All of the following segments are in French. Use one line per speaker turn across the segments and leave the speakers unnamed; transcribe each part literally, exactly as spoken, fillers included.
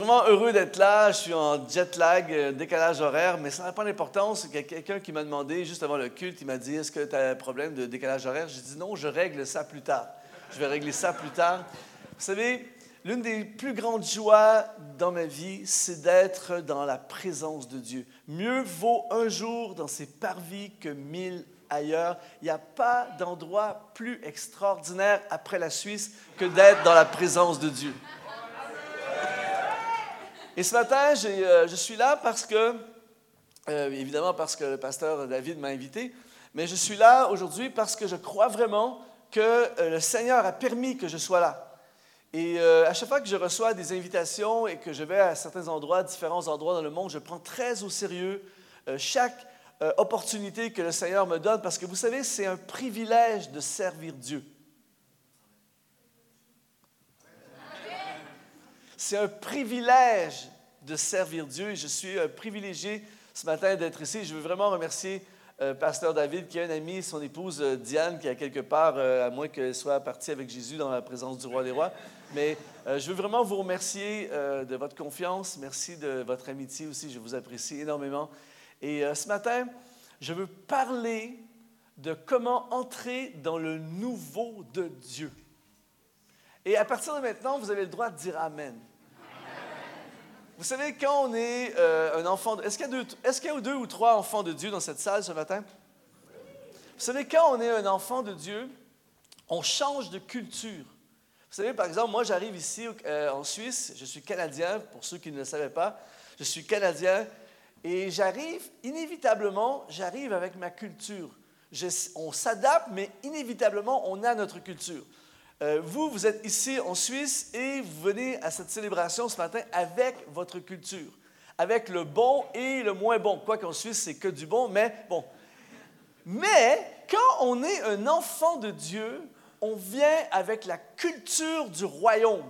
Vraiment heureux d'être là. Je suis en jet lag, euh, décalage horaire, mais ça n'a pas d'importance. Il y a quelqu'un qui m'a demandé, juste avant le culte, il m'a dit « Est-ce que tu as un problème de décalage horaire? » J'ai dit « Non, je règle ça plus tard. Je vais régler ça plus tard. » Vous savez, l'une des plus grandes joies dans ma vie, c'est d'être dans la présence de Dieu. Mieux vaut un jour dans ses parvis que mille ailleurs. Il n'y a pas d'endroit plus extraordinaire après la Suisse que d'être dans la présence de Dieu. Et ce matin, j'ai, euh, je suis là parce que, euh, évidemment parce que le pasteur David m'a invité, mais je suis là aujourd'hui parce que je crois vraiment que euh, le Seigneur a permis que je sois là. Et euh, à chaque fois que je reçois des invitations et que je vais à certains endroits, différents endroits dans le monde, je prends très au sérieux euh, chaque euh, opportunité que le Seigneur me donne parce que vous savez, c'est un privilège de servir Dieu. C'est un privilège de servir Dieu et je suis un privilégié ce matin d'être ici. Je veux vraiment remercier euh, Pasteur David qui est un ami, son épouse euh, Diane qui est quelque part, euh, à moins qu'elle soit partie avec Jésus dans la présence du Roi des Rois. Mais euh, je veux vraiment vous remercier euh, de votre confiance. Merci de votre amitié aussi. Je vous apprécie énormément. Et euh, ce matin, je veux parler de comment entrer dans le nouveau de Dieu. Et à partir de maintenant, vous avez le droit de dire Amen. Vous savez, quand on est euh, un enfant... De, est-ce qu'il y a deux, est-ce qu'il y a deux ou trois enfants de Dieu dans cette salle ce matin? Vous savez, quand on est un enfant de Dieu, on change de culture. Vous savez, par exemple, moi, j'arrive ici euh, en Suisse. Je suis Canadien, pour ceux qui ne le savaient pas. Je suis Canadien et j'arrive, inévitablement, j'arrive avec ma culture. Je, on s'adapte, mais inévitablement, on a notre culture. Euh, vous, vous êtes ici en Suisse et vous venez à cette célébration ce matin avec votre culture, avec le bon et le moins bon. Quoi qu'en Suisse, c'est que du bon, mais bon. Mais quand on est un enfant de Dieu, on vient avec la culture du royaume.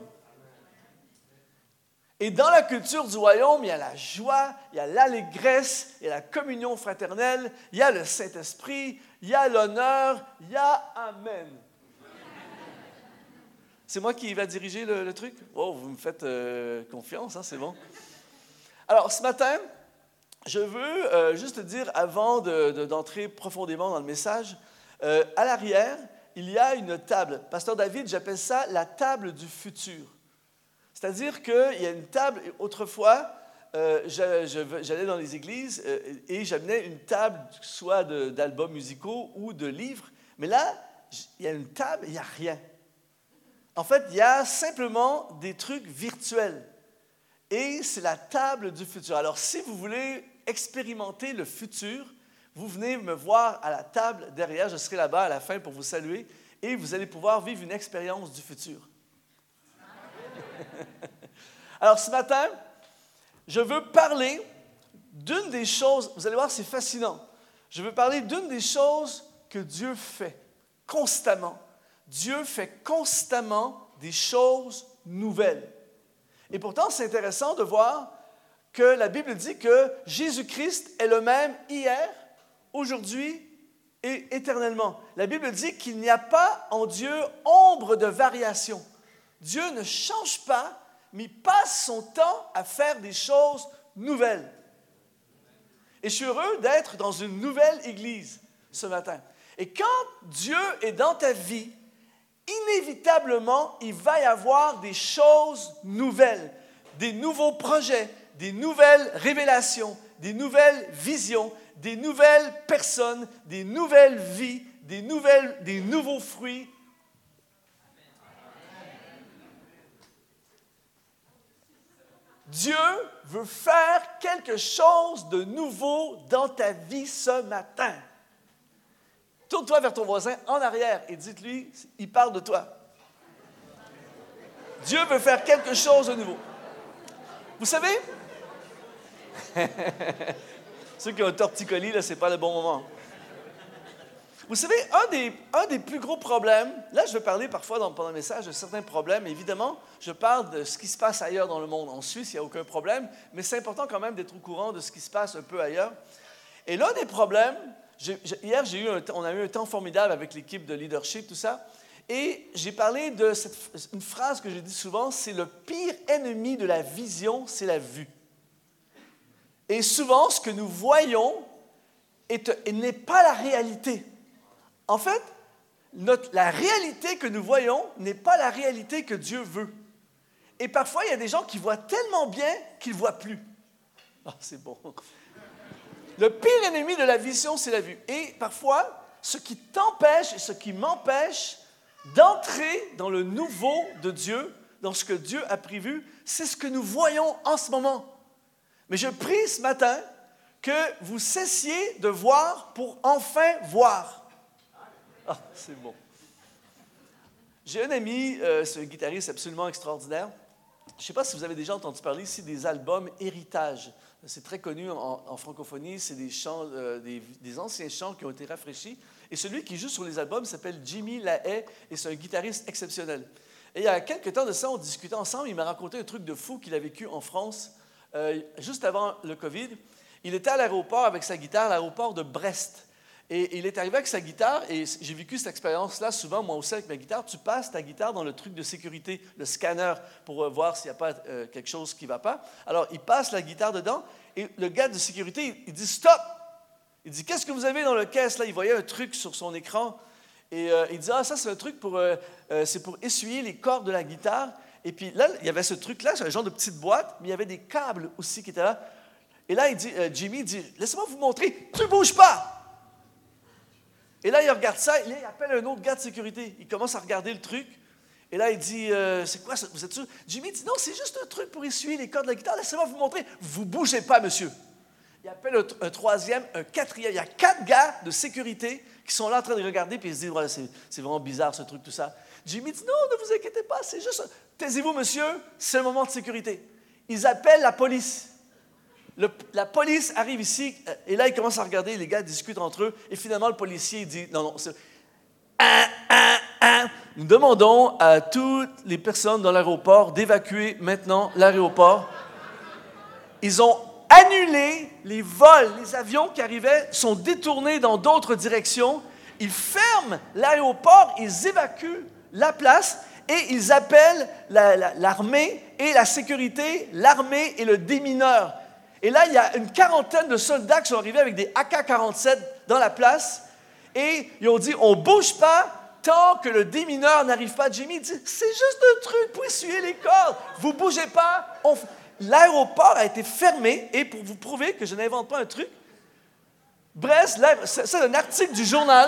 Et dans la culture du royaume, il y a la joie, il y a l'allégresse, il y a la communion fraternelle, il y a le Saint-Esprit, il y a l'honneur, il y a Amen. C'est moi qui va diriger le, le truc? Oh, vous me faites euh, confiance, hein, c'est bon. Alors, ce matin, je veux euh, juste dire, avant de, de, d'entrer profondément dans le message, euh, à l'arrière, il y a une table. Pasteur David, j'appelle ça la table du futur. C'est-à-dire qu'il y a une table, autrefois, euh, je, je, j'allais dans les églises euh, et j'amenais une table, soit de, d'albums musicaux ou de livres, mais là, il y a une table, il n'y a rien. En fait, il y a simplement des trucs virtuels. Et c'est la table du futur. Alors, si vous voulez expérimenter le futur, vous venez me voir à la table derrière. Je serai là-bas à la fin pour vous saluer. Et vous allez pouvoir vivre une expérience du futur. Alors, ce matin, je veux parler d'une des choses... Vous allez voir, c'est fascinant. Je veux parler d'une des choses que Dieu fait constamment. Dieu fait constamment des choses nouvelles. Et pourtant, c'est intéressant de voir que la Bible dit que Jésus-Christ est le même hier, aujourd'hui et éternellement. La Bible dit qu'il n'y a pas en Dieu ombre de variation. Dieu ne change pas, mais il passe son temps à faire des choses nouvelles. Et je suis heureux d'être dans une nouvelle église ce matin. Et quand Dieu est dans ta vie, inévitablement, il va y avoir des choses nouvelles, des nouveaux projets, des nouvelles révélations, des nouvelles visions, des nouvelles personnes, des nouvelles vies, des, nouvelles, des nouveaux fruits. Dieu veut faire quelque chose de nouveau dans ta vie ce matin. Tourne-toi vers ton voisin en arrière et dites-lui, il parle de toi. Dieu veut faire quelque chose de nouveau. Vous savez, ceux qui ont un torticolis, là, ce n'est pas le bon moment. Vous savez, un des, un des plus gros problèmes, là, je vais parler parfois dans, pendant le message de certains problèmes. Évidemment, je parle de ce qui se passe ailleurs dans le monde. En Suisse, il n'y a aucun problème, mais c'est important quand même d'être au courant de ce qui se passe un peu ailleurs. Et l'un des problèmes, J'ai, hier, j'ai eu un, on a eu un temps formidable avec l'équipe de leadership, tout ça. Et j'ai parlé de cette, une phrase que je dis souvent, c'est le pire ennemi de la vision, c'est la vue. Et souvent, ce que nous voyons est, n'est pas la réalité. En fait, notre, la réalité que nous voyons n'est pas la réalité que Dieu veut. Et parfois, il y a des gens qui voient tellement bien qu'ils ne voient plus. Ah, c'est bon. Le pire ennemi de la vision, c'est la vue. Et parfois, ce qui t'empêche et ce qui m'empêche d'entrer dans le nouveau de Dieu, dans ce que Dieu a prévu, c'est ce que nous voyons en ce moment. Mais je prie ce matin que vous cessiez de voir pour enfin voir. Ah, c'est bon. J'ai un ami, euh, c'est un guitariste absolument extraordinaire. Je ne sais pas si vous avez déjà entendu parler ici des albums Héritage. C'est très connu en, en francophonie, c'est des chants, euh, des, des anciens chants qui ont été rafraîchis. Et celui qui joue sur les albums s'appelle Jimmy Lahaye et c'est un guitariste exceptionnel. Et il y a quelques temps de ça, on discutait ensemble, il m'a raconté un truc de fou qu'il a vécu en France, euh, juste avant le COVID. Il était à l'aéroport avec sa guitare, à l'aéroport de Brest. Et il est arrivé avec sa guitare, et j'ai vécu cette expérience-là souvent, moi aussi avec ma guitare. Tu passes ta guitare dans le truc de sécurité, le scanner, pour voir s'il n'y a pas euh, quelque chose qui ne va pas. Alors, il passe la guitare dedans, et le gars de sécurité, il, il dit « Stop !» Il dit « Qu'est-ce que vous avez dans le caisse ?» Là, il voyait un truc sur son écran, et euh, il dit « Ah, ça, c'est un truc pour, euh, euh, c'est pour essuyer les cordes de la guitare. » Et puis là, il y avait ce truc-là, c'est un genre de petite boîte, mais il y avait des câbles aussi qui étaient là. Et là, il dit, euh, Jimmy dit « Laissez-moi vous montrer, tu ne bouges pas !» Et là, il regarde ça, il appelle un autre gars de sécurité. Il commence à regarder le truc. Et là, il dit, euh, c'est quoi ça? Vous êtes sûr? Jimmy dit, non, c'est juste un truc pour essuyer les cordes de la guitare. Laissez-moi vous montrer. Vous ne bougez pas, monsieur. Il appelle un, un troisième, un quatrième. Il y a quatre gars de sécurité qui sont là en train de regarder, puis ils se disent, ouais, c'est, c'est vraiment bizarre ce truc, tout ça. Jimmy dit, non, ne vous inquiétez pas, c'est juste, taisez-vous, monsieur, c'est le moment de sécurité. Ils appellent la police. Le, la police arrive ici, et là, ils commencent à regarder, les gars discutent entre eux, et finalement, le policier dit, non, non, c'est... Ah, ah, ah. Nous demandons à toutes les personnes dans l'aéroport d'évacuer maintenant l'aéroport. Ils ont annulé les vols, les avions qui arrivaient sont détournés dans d'autres directions. Ils ferment l'aéroport, ils évacuent la place, et ils appellent la, la, l'armée et la sécurité, l'armée et le démineur. Et là, il y a une quarantaine de soldats qui sont arrivés avec des A K quarante-sept dans la place. Et ils ont dit, on ne bouge pas tant que le démineur n'arrive pas. Jimmy dit, c'est juste un truc pour essuyer les cordes. Vous ne bougez pas. On... L'aéroport a été fermé. Et pour vous prouver que je n'invente pas un truc, Brest, c'est un article du journal.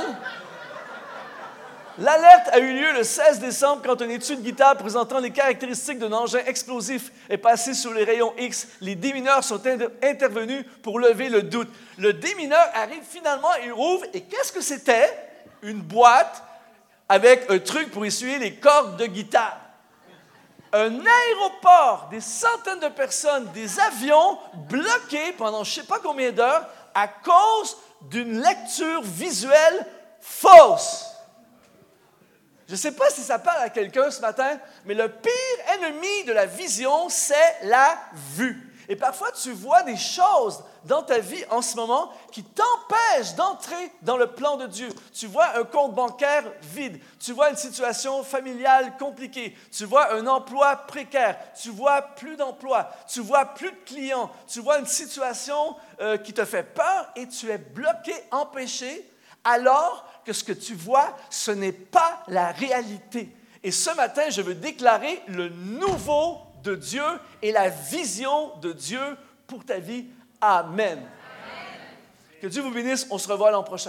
L'alerte a eu lieu le seize décembre quand un étui de guitare présentant les caractéristiques d'un engin explosif est passé sur les rayons X. Les démineurs sont inter- intervenus pour lever le doute. Le démineur arrive finalement, il rouvre, et qu'est-ce que c'était? Une boîte avec un truc pour essuyer les cordes de guitare. Un aéroport, des centaines de personnes, des avions bloqués pendant je ne sais pas combien d'heures à cause d'une lecture visuelle fausse. Je ne sais pas si ça parle à quelqu'un ce matin, mais le pire ennemi de la vision, c'est la vue. Et parfois, tu vois des choses dans ta vie en ce moment qui t'empêchent d'entrer dans le plan de Dieu. Tu vois un compte bancaire vide. Tu vois une situation familiale compliquée. Tu vois un emploi précaire. Tu vois plus d'emploi. Tu vois plus de clients. Tu vois une situation euh, qui te fait peur et tu es bloqué, empêché, alors que ce que tu vois, ce n'est pas la réalité. Et ce matin, je veux déclarer le nouveau de Dieu et la vision de Dieu pour ta vie. Amen. Amen. Que Dieu vous bénisse. On se revoit l'an prochain.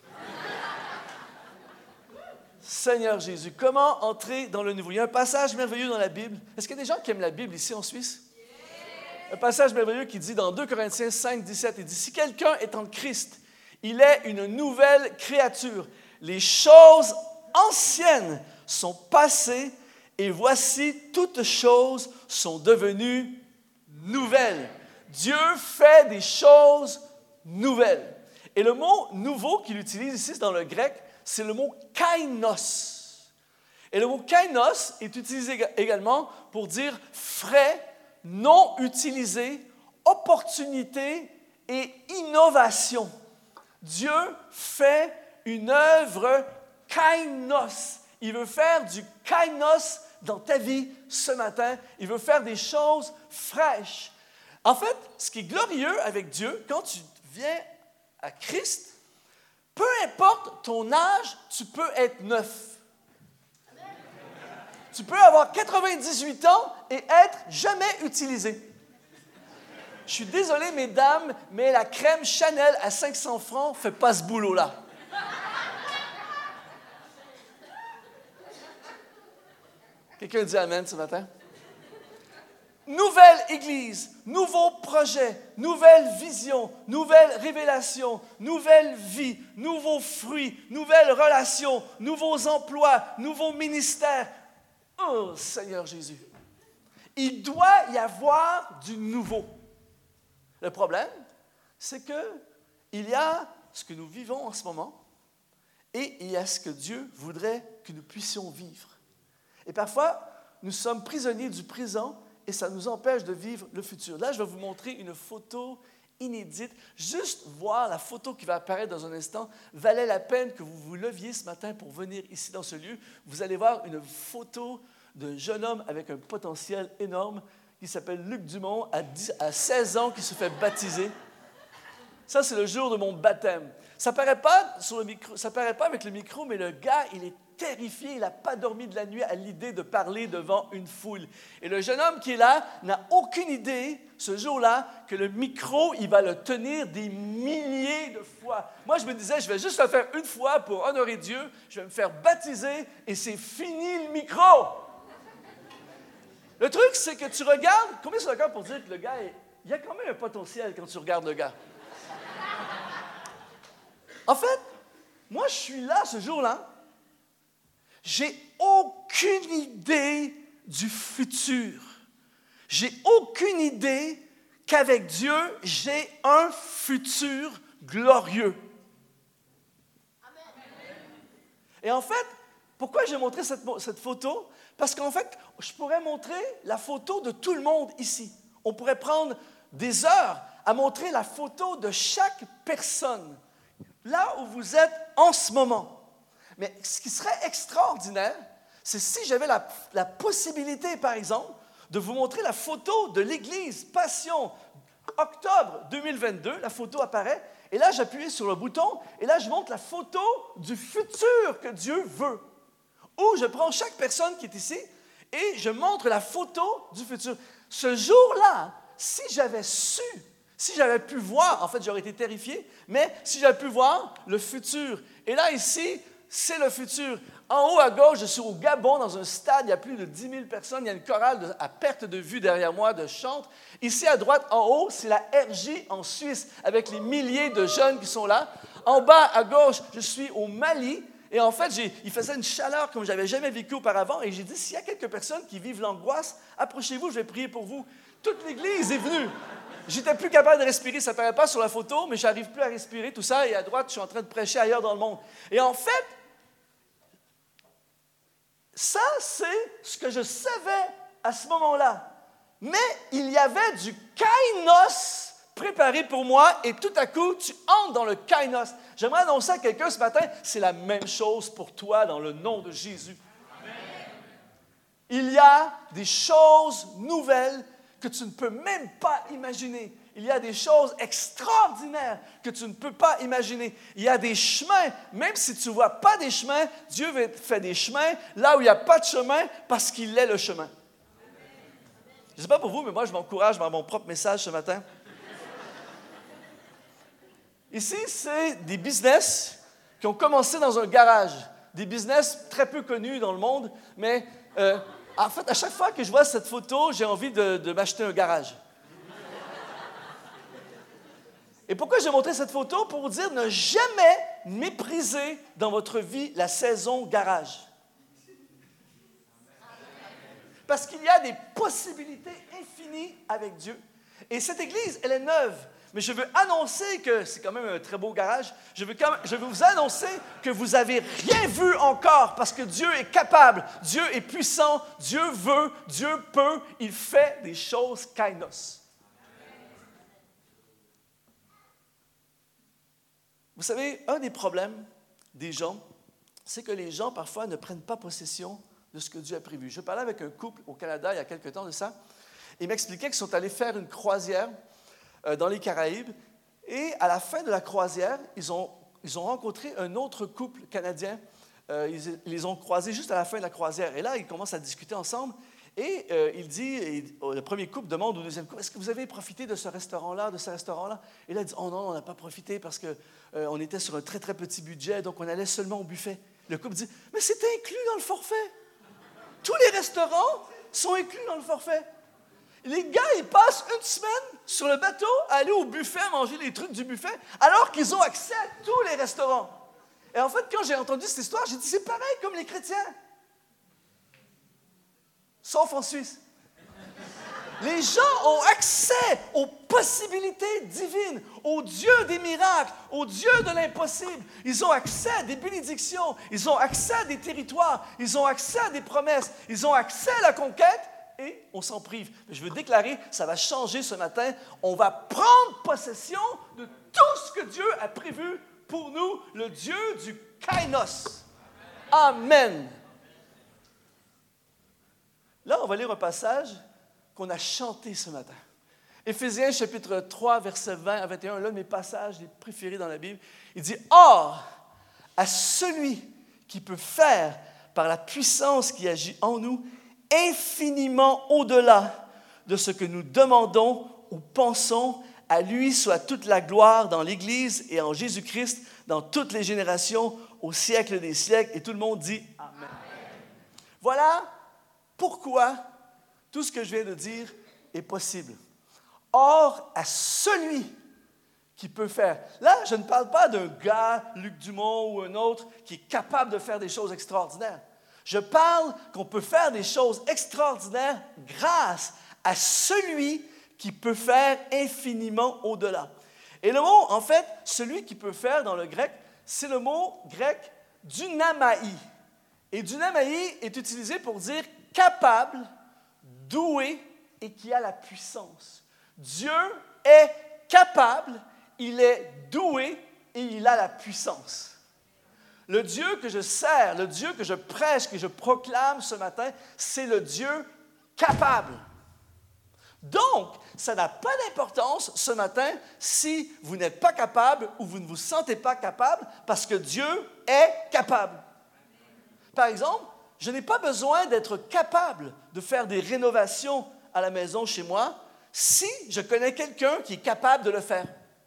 Seigneur Jésus, comment entrer dans le nouveau? Il y a un passage merveilleux dans la Bible. Est-ce qu'il y a des gens qui aiment la Bible ici en Suisse? Un passage merveilleux qui dit dans deux Corinthiens cinq, dix-sept, il dit « Si quelqu'un est en Christ, il est une nouvelle créature. Les choses anciennes sont passées et voici, toutes choses sont devenues nouvelles. » Dieu fait des choses nouvelles. Et le mot « nouveau » qu'il utilise ici dans le grec, c'est le mot « kainos ». Et le mot « kainos » est utilisé également pour dire « frais, non utilisé, opportunité et innovation ». Dieu fait une œuvre kainos. Il veut faire du kainos dans ta vie ce matin. Il veut faire des choses fraîches. En fait, ce qui est glorieux avec Dieu, quand tu viens à Christ, peu importe ton âge, tu peux être neuf. Tu peux avoir quatre-vingt-dix-huit ans et être jamais utilisé. Je suis désolé, mesdames, mais la crème Chanel à cinq cents francs ne fait pas ce boulot-là. Quelqu'un dit Amen ce matin? Nouvelle Église, nouveau projet, nouvelle vision, nouvelle révélation, nouvelle vie, nouveaux fruits, nouvelles relations, nouveaux emplois, nouveaux ministères. Oh, Seigneur Jésus! Il doit y avoir du nouveau. Le problème, c'est qu'il y a ce que nous vivons en ce moment et il y a ce que Dieu voudrait que nous puissions vivre. Et parfois, nous sommes prisonniers du présent et ça nous empêche de vivre le futur. Là, je vais vous montrer une photo inédite. Juste voir la photo qui va apparaître dans un instant valait la peine que vous vous leviez ce matin pour venir ici dans ce lieu. Vous allez voir une photo d'un jeune homme avec un potentiel énorme qui s'appelle Luc Dumont, à, dix, à seize ans, qui se fait baptiser. Ça, c'est le jour de mon baptême. Ça ne paraît pas sur le micro, ça paraît pas avec le micro, mais le gars, il est terrifié. Il n'a pas dormi de la nuit à l'idée de parler devant une foule. Et le jeune homme qui est là n'a aucune idée, ce jour-là, que le micro, il va le tenir des milliers de fois. Moi, je me disais, je vais juste le faire une fois pour honorer Dieu. Je vais me faire baptiser et c'est fini le micro. Le truc, c'est que tu regardes, combien sont d'accord pour dire que le gars, est, il y a quand même un potentiel quand tu regardes le gars. En fait, moi, je suis là ce jour-là, j'ai aucune idée du futur. J'ai aucune idée qu'avec Dieu, j'ai un futur glorieux. Et en fait, pourquoi j'ai montré cette, cette photo? Parce qu'en fait, je pourrais montrer la photo de tout le monde ici. On pourrait prendre des heures à montrer la photo de chaque personne, là où vous êtes en ce moment. Mais ce qui serait extraordinaire, c'est si j'avais la, la possibilité, par exemple, de vous montrer la photo de l'Église Passion, octobre deux mille vingt-deux, la photo apparaît, et là, j'appuie sur le bouton, et là, je montre la photo du futur que Dieu veut. Ou je prends chaque personne qui est ici et je montre la photo du futur. Ce jour-là, si j'avais su, si j'avais pu voir, en fait, j'aurais été terrifié, mais si j'avais pu voir le futur. Et là, ici, c'est le futur. En haut à gauche, je suis au Gabon, dans un stade, il y a plus de dix mille personnes, il y a une chorale de, à perte de vue derrière moi de chante. Ici, à droite, en haut, c'est la R J en Suisse, avec les milliers de jeunes qui sont là. En bas, à gauche, je suis au Mali. Et en fait, j'ai, il faisait une chaleur comme je n'avais jamais vécu auparavant. Et j'ai dit, s'il y a quelques personnes qui vivent l'angoisse, approchez-vous, je vais prier pour vous. Toute l'Église est venue. J'étais plus capable de respirer. Ça ne paraît pas sur la photo, mais je n'arrive plus à respirer, tout ça. Et à droite, je suis en train de prêcher ailleurs dans le monde. Et en fait, ça, c'est ce que je savais à ce moment-là. Mais il y avait du kainos préparé pour moi, et tout à coup, tu entres dans le kainos. J'aimerais annoncer à quelqu'un ce matin, c'est la même chose pour toi dans le nom de Jésus. Amen. Il y a des choses nouvelles que tu ne peux même pas imaginer. Il y a des choses extraordinaires que tu ne peux pas imaginer. Il y a des chemins, même si tu ne vois pas des chemins, Dieu fait des chemins là où il n'y a pas de chemin parce qu'il est le chemin. Je ne sais pas pour vous, mais moi, je m'encourage dans mon propre message ce matin. Ici, c'est des business qui ont commencé dans un garage. Des business très peu connus dans le monde, mais euh, en fait, à chaque fois que je vois cette photo, j'ai envie de, de m'acheter un garage. Et pourquoi j'ai montré cette photo? Pour vous dire, ne jamais mépriser dans votre vie la saison garage. Parce qu'il y a des possibilités infinies avec Dieu. Et cette église, elle est neuve. Mais je veux annoncer que, c'est quand même un très beau garage, je veux, quand même, je veux vous annoncer que vous n'avez rien vu encore parce que Dieu est capable, Dieu est puissant, Dieu veut, Dieu peut, il fait des choses kainos. Vous savez, un des problèmes des gens, c'est que les gens, parfois, ne prennent pas possession de ce que Dieu a prévu. Je parlais avec un couple au Canada il y a quelque temps de ça. Ils m'expliquaient qu'ils sont allés faire une croisière euh, dans les Caraïbes. Et à la fin de la croisière, ils ont, ils ont rencontré un autre couple canadien. Euh, ils, ils les ont croisés juste à la fin de la croisière. Et là, ils commencent à discuter ensemble. Et euh, il dit, et, oh, le premier couple demande au deuxième couple, est-ce que vous avez profité de ce restaurant-là, de ce restaurant-là? Et là, il dit, oh non, on n'a pas profité parce qu'on euh, était sur un très, très petit budget, donc on allait seulement au buffet. Le couple dit, mais c'est inclus dans le forfait. Tous les restaurants sont inclus dans le forfait. Les gars, ils passent une semaine sur le bateau à aller au buffet, manger les trucs du buffet, alors qu'ils ont accès à tous les restaurants. Et en fait, quand j'ai entendu cette histoire, j'ai dit, c'est pareil comme les chrétiens. Sauf en Suisse. Les gens ont accès aux possibilités divines, au Dieu des miracles, au Dieu de l'impossible. Ils ont accès à des bénédictions, ils ont accès à des territoires, ils ont accès à des promesses, ils ont accès à la conquête et on s'en prive. Je veux déclarer, ça va changer ce matin. On va prendre possession de tout ce que Dieu a prévu pour nous, le Dieu du Kainos. Amen. Là, on va lire un passage qu'on a chanté ce matin. Éphésiens chapitre trois, versets vingt à vingt et un, l'un de mes passages les préférés dans la Bible. Il dit, « Or, à celui qui peut faire, par la puissance qui agit en nous, infiniment au-delà de ce que nous demandons ou pensons, à lui soit toute la gloire dans l'Église et en Jésus-Christ, dans toutes les générations, au siècle des siècles. » Et tout le monde dit « Amen. » Voilà pourquoi tout ce que je viens de dire est possible. Or, à celui qui peut faire. Là, je ne parle pas d'un gars, Luc Dumont ou un autre, qui est capable de faire des choses extraordinaires. Je parle qu'on peut faire des choses extraordinaires grâce à celui qui peut faire infiniment au-delà. Et le mot, en fait, celui qui peut faire dans le grec, c'est le mot grec dunamaï. Et dunamaï est utilisé pour dire capable, doué et qui a la puissance. Dieu est capable, il est doué et il a la puissance. Le Dieu que je sers, le Dieu que je prêche, que je proclame ce matin, c'est le Dieu capable. Donc, ça n'a pas d'importance ce matin si vous n'êtes pas capable ou vous ne vous sentez pas capable parce que Dieu est capable. Par exemple, je n'ai pas besoin d'être capable de faire des rénovations à la maison chez moi si je connais quelqu'un qui est capable de le faire.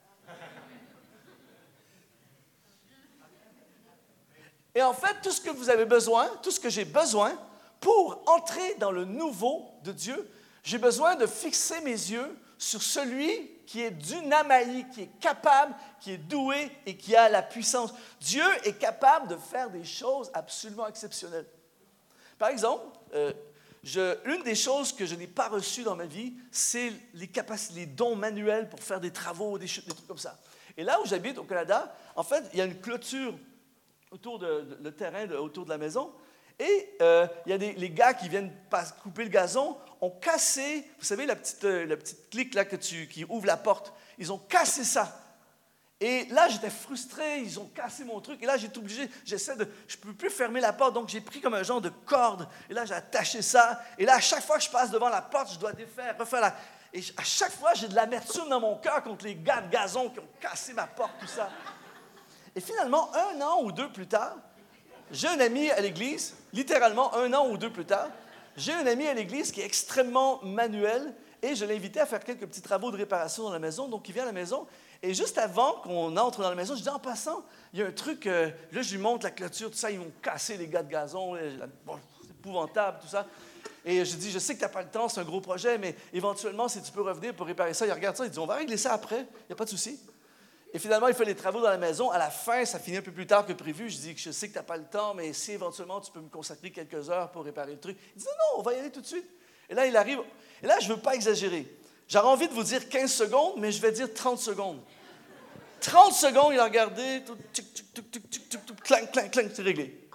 Et en fait, tout ce que vous avez besoin, tout ce que j'ai besoin pour entrer dans le nouveau de Dieu, j'ai besoin de fixer mes yeux sur celui qui est dunamaï, qui est capable, qui est doué et qui a la puissance. Dieu est capable de faire des choses absolument exceptionnelles. Par exemple, euh, je, l'une des choses que je n'ai pas reçues dans ma vie, c'est les capacités, les dons manuels pour faire des travaux, des, des trucs comme ça. Et là où j'habite, au Canada, en fait, il y a une clôture autour de, de le terrain, de, autour de la maison. Et euh, il y a des, les gars qui viennent pas, couper le gazon, ont cassé, vous savez, la petite, euh, la petite clique là que tu, qui ouvre la porte. Ils ont cassé ça. Et là, j'étais frustré, ils ont cassé mon truc. Et là, j'ai été obligé, j'essaie de, je ne peux plus fermer la porte, donc j'ai pris comme un genre de corde. Et là, j'ai attaché ça. Et là, à chaque fois que je passe devant la porte, je dois défaire, refaire la... Et à chaque fois, j'ai de l'amertume dans mon cœur contre les gars de gazon qui ont cassé ma porte, tout ça. Et finalement, un an ou deux plus tard, j'ai un ami à l'église, littéralement un an ou deux plus tard, j'ai un ami à l'église qui est extrêmement manuel et je l'ai invité à faire quelques petits travaux de réparation dans la maison. Donc, il vient à la maison et juste avant qu'on entre dans la maison, je dis en passant, il y a un truc, euh, là, je lui montre la clôture, tout ça, ils vont casser les gars de gazon, bon, c'est épouvantable, tout ça. Et je dis, je sais que tu n'as pas le temps, c'est un gros projet, mais éventuellement, si tu peux revenir pour réparer ça, il regarde ça, il dit, on va régler ça après, il n'y a pas de souci. Et finalement, il fait les travaux dans la maison. À la fin, ça finit un peu plus tard que prévu. Je dis que je sais que tu n'as pas le temps, mais si éventuellement tu peux me consacrer quelques heures pour réparer le truc. Il dit non, non, on va y aller tout de suite. Et là, il arrive. Et là, je ne veux pas exagérer. J'aurais envie de vous dire quinze secondes, mais je vais dire trente secondes. trente secondes, il a regardé, tout, tic, tic, tic, tic, tic, tic, tic, clang, clang, clang, c'est réglé.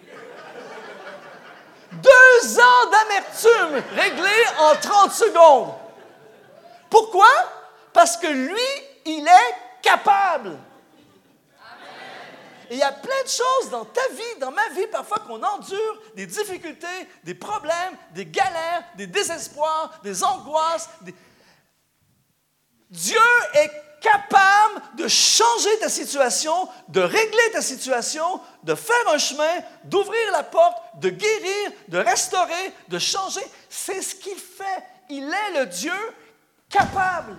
Deux ans d'amertume réglés en trente secondes. Pourquoi? Parce que lui, il est capable. Amen. Et il y a plein de choses dans ta vie, dans ma vie, parfois qu'on endure, des difficultés, des problèmes, des galères, des désespoirs, des angoisses. Des... Dieu est capable de changer ta situation, de régler ta situation, de faire un chemin, d'ouvrir la porte, de guérir, de restaurer, de changer. C'est ce qu'il fait. Il est le Dieu capable.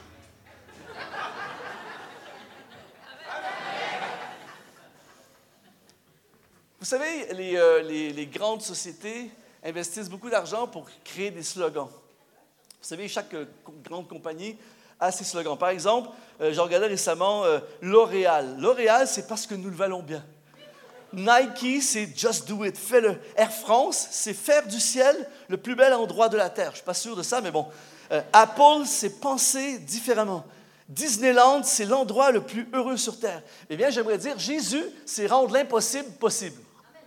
Vous savez, les, euh, les, les grandes sociétés investissent beaucoup d'argent pour créer des slogans. Vous savez, chaque euh, grande compagnie a ses slogans. Par exemple, euh, j'ai regardé récemment euh, L'Oréal. L'Oréal, c'est parce que nous le valons bien. Nike, c'est Just Do It, fais-le. Air France, c'est faire du ciel le plus bel endroit de la terre. Je ne suis pas sûr de ça, mais bon. Euh, Apple, c'est penser différemment. Disneyland, c'est l'endroit le plus heureux sur terre. Eh bien, j'aimerais dire, Jésus, c'est rendre l'impossible possible.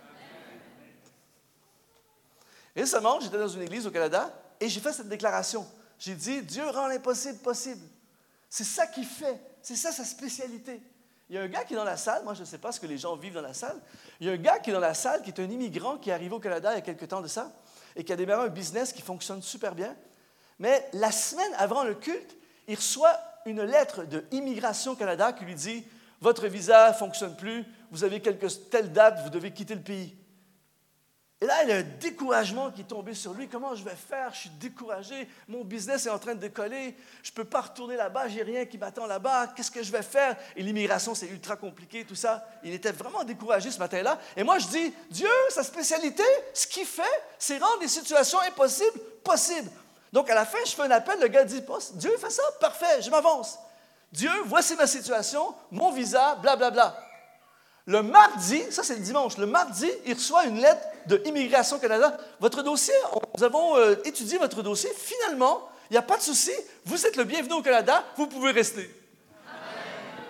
Récemment, j'étais dans une église au Canada et j'ai fait cette déclaration. J'ai dit, Dieu rend l'impossible possible. C'est ça qu'il fait. C'est ça sa spécialité. Il y a un gars qui est dans la salle, moi je ne sais pas ce que les gens vivent dans la salle. Il y a un gars qui est dans la salle, qui est un immigrant qui est arrivé au Canada il y a quelques temps de ça et qui a démarré un business qui fonctionne super bien. Mais la semaine avant le culte, il reçoit une lettre de Immigration Canada qui lui dit « Votre visa ne fonctionne plus, vous avez quelques, telle date, vous devez quitter le pays. » Et là, il y a un découragement qui est tombé sur lui. Comment je vais faire? Je suis découragé. Mon business est en train de décoller. Je ne peux pas retourner là-bas. Je n'ai rien qui m'attend là-bas. Qu'est-ce que je vais faire? Et l'immigration, c'est ultra compliqué, tout ça. Il était vraiment découragé ce matin-là. Et moi, je dis, Dieu, sa spécialité, ce qu'il fait, c'est rendre des situations impossibles possibles. Donc, à la fin, je fais un appel. Le gars dit, Dieu fait ça? Parfait, je m'avance. Dieu, voici ma situation, mon visa, blablabla. Bla, bla. Le mardi, ça c'est le dimanche, le mardi, il reçoit une lettre de Immigration Canada. Votre dossier, nous avons euh, étudié votre dossier. Finalement, il n'y a pas de souci. Vous êtes le bienvenu au Canada. Vous pouvez rester. Amen.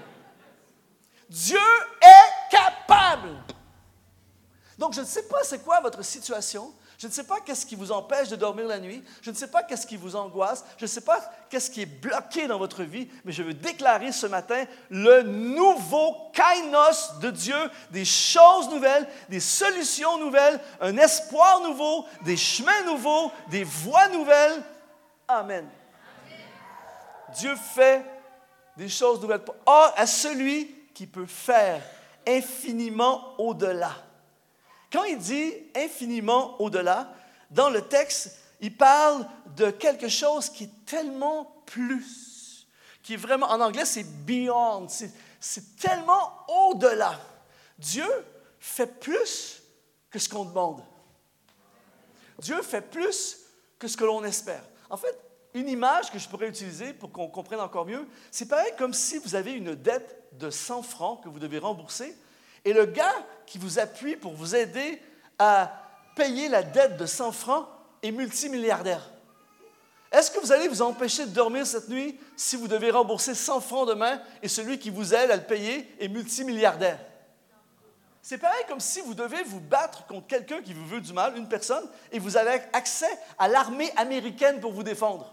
Dieu est capable. Donc, je ne sais pas c'est quoi votre situation. Je ne sais pas qu'est-ce qui vous empêche de dormir la nuit. Je ne sais pas qu'est-ce qui vous angoisse. Je ne sais pas qu'est-ce qui est bloqué dans votre vie. Mais je veux déclarer ce matin le nouveau kainos de Dieu, des choses nouvelles, des solutions nouvelles, un espoir nouveau, des chemins nouveaux, des voies nouvelles. Amen. Amen. Dieu fait des choses nouvelles. Or, à celui qui peut faire infiniment au-delà. Quand il dit infiniment au-delà, dans le texte, il parle de quelque chose qui est tellement plus, qui est vraiment, en anglais, c'est beyond, c'est, c'est tellement au-delà. Dieu fait plus que ce qu'on demande. Dieu fait plus que ce que l'on espère. En fait, une image que je pourrais utiliser pour qu'on comprenne encore mieux, c'est pareil comme si vous avez une dette de cent francs que vous devez rembourser. Et le gars qui vous appuie pour vous aider à payer la dette de cent francs est multimilliardaire. Est-ce que vous allez vous empêcher de dormir cette nuit si vous devez rembourser cent francs demain et celui qui vous aide à le payer est multimilliardaire? C'est pareil comme si vous devez vous battre contre quelqu'un qui vous veut du mal, une personne, et vous avez accès à l'armée américaine pour vous défendre.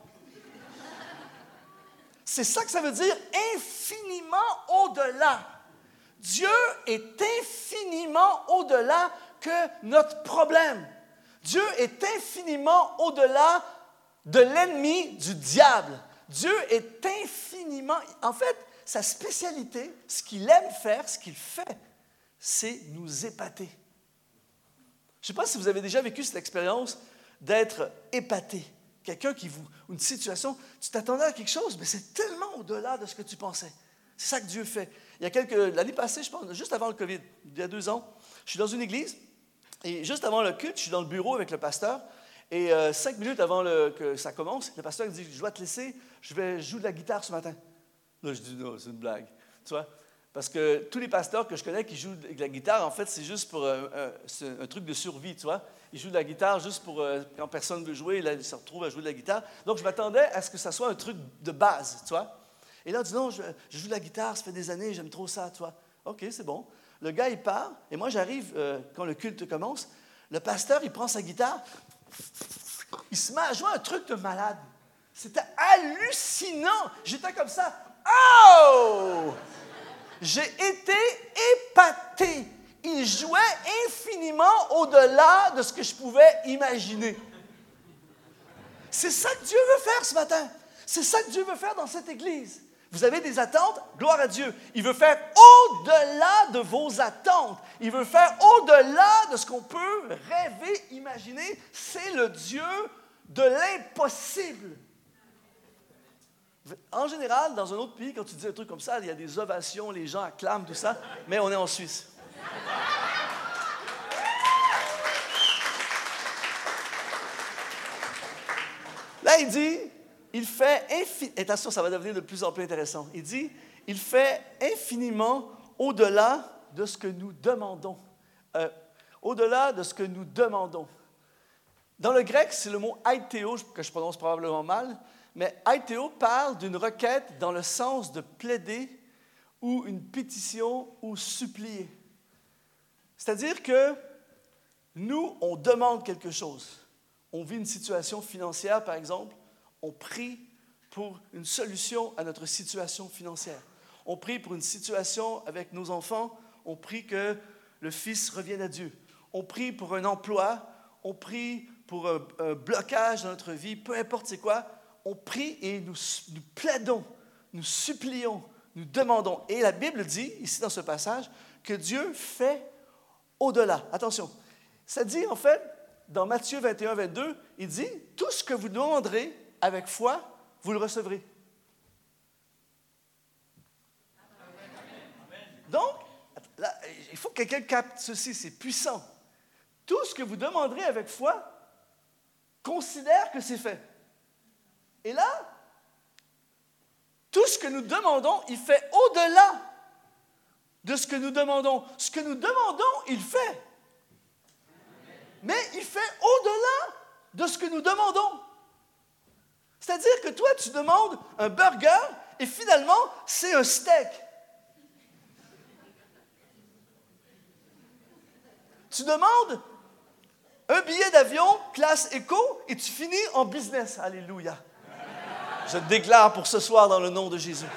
C'est ça que ça veut dire, infiniment au-delà. Dieu est infiniment au-delà que notre problème. Dieu est infiniment au-delà de l'ennemi, du diable. Dieu est infiniment... En fait, sa spécialité, ce qu'il aime faire, ce qu'il fait, c'est nous épater. Je ne sais pas si vous avez déjà vécu cette expérience d'être épaté. Quelqu'un qui vous... Une situation, tu t'attendais à quelque chose, mais c'est tellement au-delà de ce que tu pensais. C'est ça que Dieu fait. Il y a quelques... L'année passée, je pense, juste avant le COVID, il y a deux ans, je suis dans une église, et juste avant le culte, je suis dans le bureau avec le pasteur, et euh, cinq minutes avant le, que ça commence, le pasteur dit, je dois te laisser, je vais jouer de la guitare ce matin. Là, je dis, non, c'est une blague, tu vois. Parce que tous les pasteurs que je connais qui jouent de la guitare, en fait, c'est juste pour un, un, c'est un truc de survie, tu vois. Ils jouent de la guitare juste pour, euh, quand personne ne veut jouer, là, ils se retrouvent à jouer de la guitare. Donc, je m'attendais à ce que ça soit un truc de base, tu vois. Et là, on dit, non, je, je joue de la guitare, ça fait des années, j'aime trop ça, tu vois. OK, c'est bon. Le gars, il part, et moi, j'arrive, euh, quand le culte commence, le pasteur, il prend sa guitare, il se met à jouer un truc de malade. C'était hallucinant. J'étais comme ça. Oh! J'ai été épaté. Il jouait infiniment au-delà de ce que je pouvais imaginer. C'est ça que Dieu veut faire ce matin. C'est ça que Dieu veut faire dans cette Église. Vous avez des attentes? Gloire à Dieu. Il veut faire au-delà de vos attentes. Il veut faire au-delà de ce qu'on peut rêver, imaginer. C'est le Dieu de l'impossible. En général, dans un autre pays, quand tu dis un truc comme ça, il y a des ovations, les gens acclament, tout ça, mais on est en Suisse. Là, il dit, il fait infiniment, attention, ça va devenir de plus en plus intéressant. Il dit, il fait infiniment au-delà de ce que nous demandons. Euh, au-delà de ce que nous demandons. Dans le grec, c'est le mot aithéo, que je prononce probablement mal, mais aithéo parle d'une requête dans le sens de plaider ou une pétition ou supplier. C'est-à-dire que nous, on demande quelque chose. On vit une situation financière, par exemple, on prie pour une solution à notre situation financière. On prie pour une situation avec nos enfants, on prie que le Fils revienne à Dieu. On prie pour un emploi, on prie pour un, un blocage dans notre vie, peu importe c'est quoi. On prie et nous, nous plaidons, nous supplions, nous demandons. Et la Bible dit, ici dans ce passage, que Dieu fait au-delà. Attention, ça dit en fait, dans Matthieu vingt et un, vingt-deux, il dit, tout ce que vous demanderez avec foi, vous le recevrez. Donc, là, il faut que quelqu'un capte ceci, c'est puissant. Tout ce que vous demanderez avec foi, considère que c'est fait. Et là, tout ce que nous demandons, il fait au-delà de ce que nous demandons. Ce que nous demandons, il fait. Mais il fait au-delà de ce que nous demandons. C'est-à-dire que toi, tu demandes un burger et finalement, c'est un steak. Tu demandes un billet d'avion, classe éco, et tu finis en business. Alléluia. Je te déclare pour ce soir dans le nom de Jésus.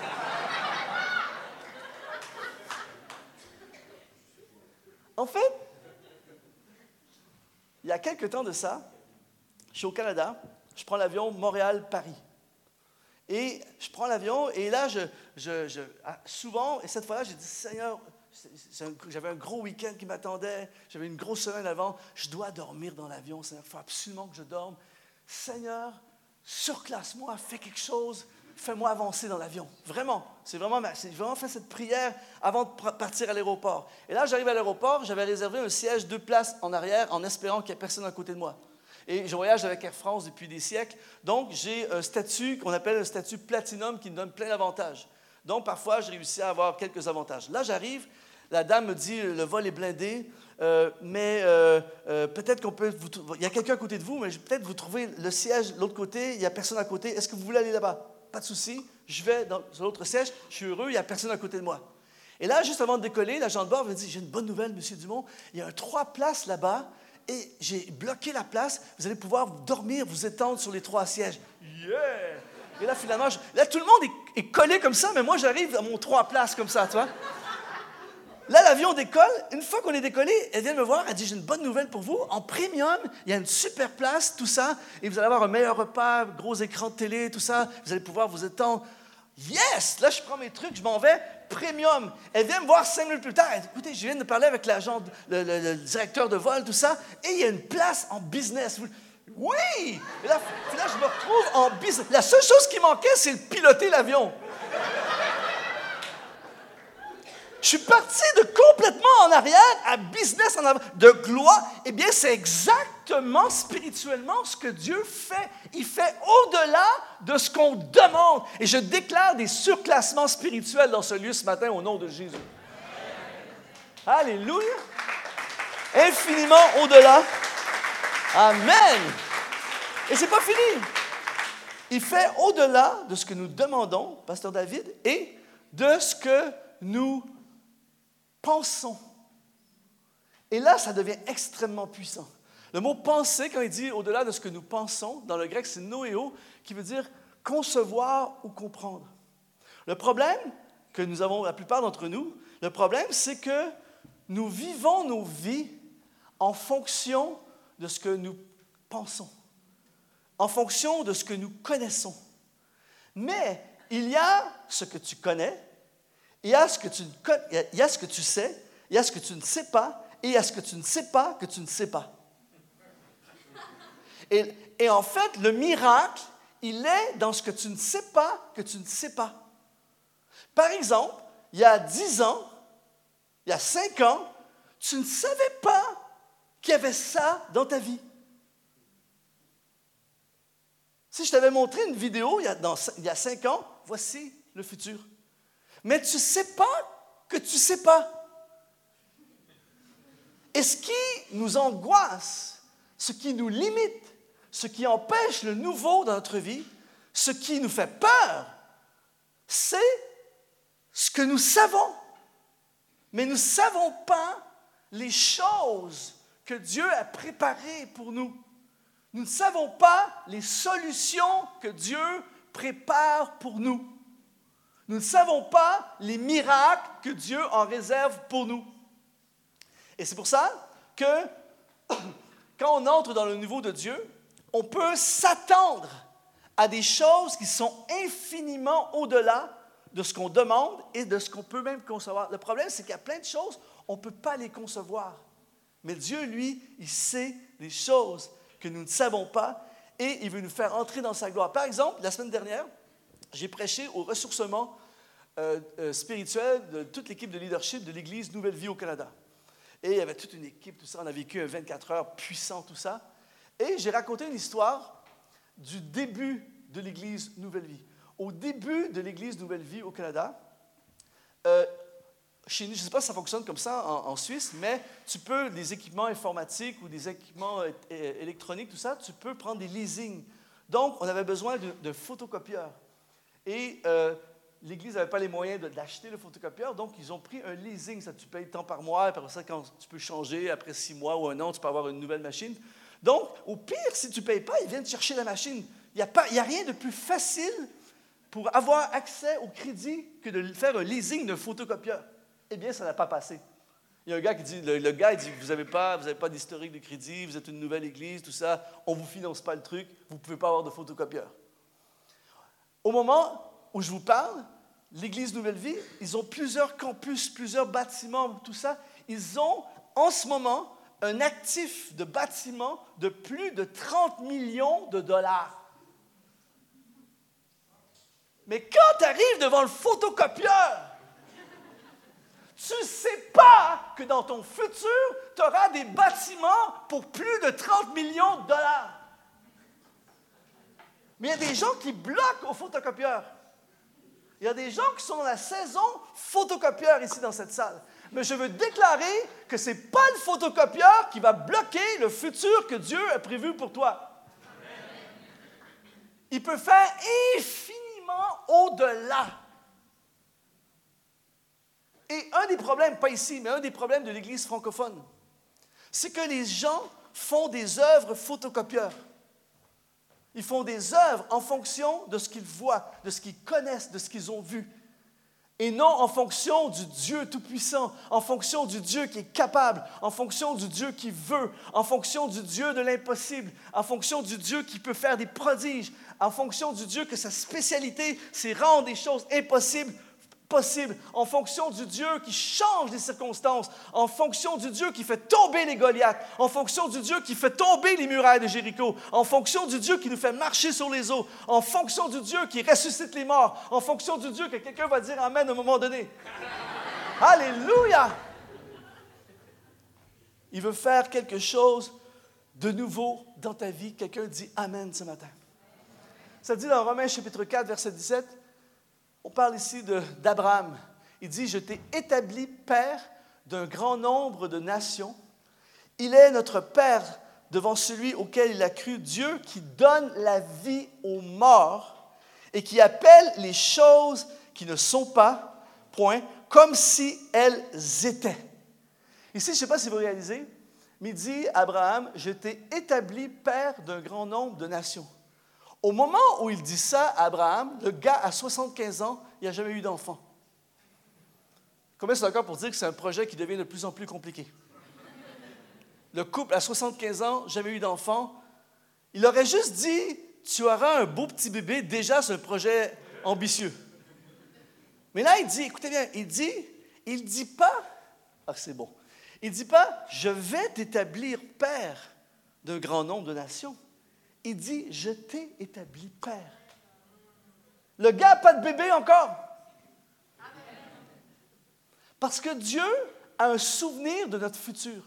En fait, il y a quelque temps de ça, je suis au Canada, je prends l'avion Montréal-Paris. Et je prends l'avion, et là, je, je, je, souvent, et cette fois-là, j'ai dit, Seigneur, c'est un, j'avais un gros week-end qui m'attendait, j'avais une grosse semaine avant, je dois dormir dans l'avion, Seigneur, il faut absolument que je dorme. Seigneur, surclasse-moi, fais quelque chose, fais-moi avancer dans l'avion. Vraiment, c'est vraiment, j'ai vraiment fait cette prière avant de partir à l'aéroport. Et là, j'arrive à l'aéroport, j'avais réservé un siège, deux places en arrière, en espérant qu'il n'y ait personne à côté de moi. Et je voyage avec Air France depuis des siècles, donc j'ai un statut qu'on appelle un statut platinum qui me donne plein d'avantages. Donc, parfois, j'ai réussi à avoir quelques avantages. Là, j'arrive, la dame me dit, le vol est blindé, euh, mais euh, euh, peut-être qu'on peut... Vous, il y a quelqu'un à côté de vous, mais peut-être vous trouvez le siège de l'autre côté, il n'y a personne à côté. Est-ce que vous voulez aller là-bas? Pas de souci, je vais dans, sur l'autre siège, je suis heureux, il n'y a personne à côté de moi. Et là, juste avant de décoller, l'agent de bord me dit, j'ai une bonne nouvelle, M. Dumont, il y a un trois places là-bas, et j'ai bloqué la place, vous allez pouvoir dormir, vous étendre sur les trois sièges. Yeah! Et là, finalement, je, là, tout le monde est, est collé comme ça, mais moi, j'arrive à mon trois places comme ça, tu vois. Là, l'avion décolle. Une fois qu'on est décollé, elle vient me voir, elle dit, j'ai une bonne nouvelle pour vous. En premium, il y a une super place, tout ça, et vous allez avoir un meilleur repas, gros écran de télé, tout ça. Vous allez pouvoir vous étendre. Yes! Là, je prends mes trucs, je m'en vais. Premium. Elle vient me voir cinq minutes plus tard. Elle dit, écoutez, je viens de parler avec l'agent, le, le, le directeur de vol, tout ça, et il y a une place en business. Oui! Et là, là, je me retrouve en business. La seule chose qui manquait, c'est de piloter l'avion. Je suis parti de complètement en arrière à business en avant, de gloire. Eh bien, c'est exactement spirituellement ce que Dieu fait. Il fait au-delà de ce qu'on demande. Et je déclare des surclassements spirituels dans ce lieu ce matin au nom de Jésus. Alléluia. Infiniment au-delà. Amen. Et c'est pas fini. Il fait au-delà de ce que nous demandons, Pasteur David, et de ce que nous pensons. Et là, ça devient extrêmement puissant. Le mot « penser », quand il dit « au-delà de ce que nous pensons », dans le grec, c'est « noéo », qui veut dire « concevoir ou comprendre ». Le problème, que nous avons, la plupart d'entre nous, le problème, c'est que nous vivons nos vies en fonction de ce que nous pensons, en fonction de ce que nous connaissons. Mais il y a ce que tu connais, il y a ce que tu, il y a ce que tu sais, il y a ce que tu ne sais pas, et il y a ce que tu ne sais pas que tu ne sais pas. Et, et en fait, le miracle, il est dans ce que tu ne sais pas que tu ne sais pas. Par exemple, il y a dix ans, il y a cinq ans, tu ne savais pas qu'il y avait ça dans ta vie. Si je t'avais montré une vidéo il y a, dans, il y a cinq ans, voici le futur. Mais tu ne sais pas que tu ne sais pas. Et ce qui nous angoisse, ce qui nous limite, ce qui empêche le nouveau dans notre vie, ce qui nous fait peur, c'est ce que nous savons. Mais nous ne savons pas les choses que Dieu a préparées pour nous. Nous ne savons pas les solutions que Dieu prépare pour nous. Nous ne savons pas les miracles que Dieu en réserve pour nous. Et c'est pour ça que quand on entre dans le nouveau de Dieu, on peut s'attendre à des choses qui sont infiniment au-delà de ce qu'on demande et de ce qu'on peut même concevoir. Le problème, c'est qu'il y a plein de choses, on ne peut pas les concevoir. Mais Dieu, lui, il sait les choses que nous ne savons pas et il veut nous faire entrer dans sa gloire. Par exemple, la semaine dernière, j'ai prêché au ressourcement euh, euh, spirituel de toute l'équipe de leadership de l'Église Nouvelle Vie au Canada. Et il y avait toute une équipe, tout ça, on a vécu un vingt-quatre heures puissant, tout ça. Et j'ai raconté une histoire du début de l'Église Nouvelle Vie. Au début de l'Église Nouvelle Vie au Canada, euh, chez nous, je ne sais pas si ça fonctionne comme ça en, en Suisse, mais tu peux, des équipements informatiques ou des équipements euh, électroniques, tout ça, tu peux prendre des leasings. Donc, on avait besoin de, de photocopieurs. Et euh, l'Église n'avait pas les moyens de, d'acheter le photocopieur, donc ils ont pris un leasing. Ça, tu payes tant par mois, et après ça, quand tu peux changer, après six mois ou un an, tu peux avoir une nouvelle machine. Donc, au pire, si tu ne payes pas, ils viennent chercher la machine. Il n'y a, pas, il y a rien de plus facile pour avoir accès au crédit que de faire un leasing d'un photocopieur. Eh bien, ça n'a pas passé. Il y a un gars qui dit, le, le gars, il dit, vous n'avez pas, vous n'avez pas d'historique de crédit, vous êtes une nouvelle église, tout ça, on ne vous finance pas le truc, vous ne pouvez pas avoir de photocopieur. Au moment où je vous parle, l'Église Nouvelle Vie, ils ont plusieurs campus, plusieurs bâtiments, tout ça. Ils ont, en ce moment, un actif de bâtiment de plus de trente millions de dollars. Mais quand tu arrives devant le photocopieur, tu ne sais pas que dans ton futur, tu auras des bâtiments pour plus de trente millions de dollars. Mais il y a des gens qui bloquent au photocopieur. Il y a des gens qui sont dans la saison photocopieur ici dans cette salle. Mais je veux déclarer que ce n'est pas le photocopieur qui va bloquer le futur que Dieu a prévu pour toi. Il peut faire infiniment au-delà. Et un des problèmes, pas ici, mais un des problèmes de l'Église francophone, c'est que les gens font des œuvres photocopieurs. Ils font des œuvres en fonction de ce qu'ils voient, de ce qu'ils connaissent, de ce qu'ils ont vu. Et non en fonction du Dieu Tout-Puissant, en fonction du Dieu qui est capable, en fonction du Dieu qui veut, en fonction du Dieu de l'impossible, en fonction du Dieu qui peut faire des prodiges, en fonction du Dieu que sa spécialité, c'est rendre des choses impossibles possibles, en fonction du Dieu qui change les circonstances, en fonction du Dieu qui fait tomber les Goliaths, en fonction du Dieu qui fait tomber les murailles de Jéricho, en fonction du Dieu qui nous fait marcher sur les eaux, en fonction du Dieu qui ressuscite les morts, en fonction du Dieu que quelqu'un va dire Amen à un moment donné. Alléluia! Il veut faire quelque chose de nouveau dans ta vie. Quelqu'un dit Amen ce matin. Ça dit dans Romains chapitre quatre, verset dix-sept, on parle ici de, d'Abraham. Il dit, je t'ai établi père d'un grand nombre de nations. Il est notre père devant celui auquel il a cru, Dieu qui donne la vie aux morts et qui appelle les choses qui ne sont pas, point, comme si elles étaient. Ici, je ne sais pas si vous réalisez, mais il dit, Abraham, je t'ai établi père d'un grand nombre de nations. Au moment où il dit ça à Abraham, le gars a soixante-quinze ans, il n'a jamais eu d'enfant. Combien c'est d'accord pour dire que c'est un projet qui devient de plus en plus compliqué? Le couple à soixante-quinze ans, jamais eu d'enfant, il aurait juste dit, tu auras un beau petit bébé, déjà c'est un projet ambitieux. Mais là, il dit, écoutez bien, il dit, il dit pas, ah c'est bon, il dit pas, je vais t'établir père d'un grand nombre de nations. Il dit, je t'ai établi père. Le gars n'a pas de bébé encore. Parce que Dieu a un souvenir de notre futur.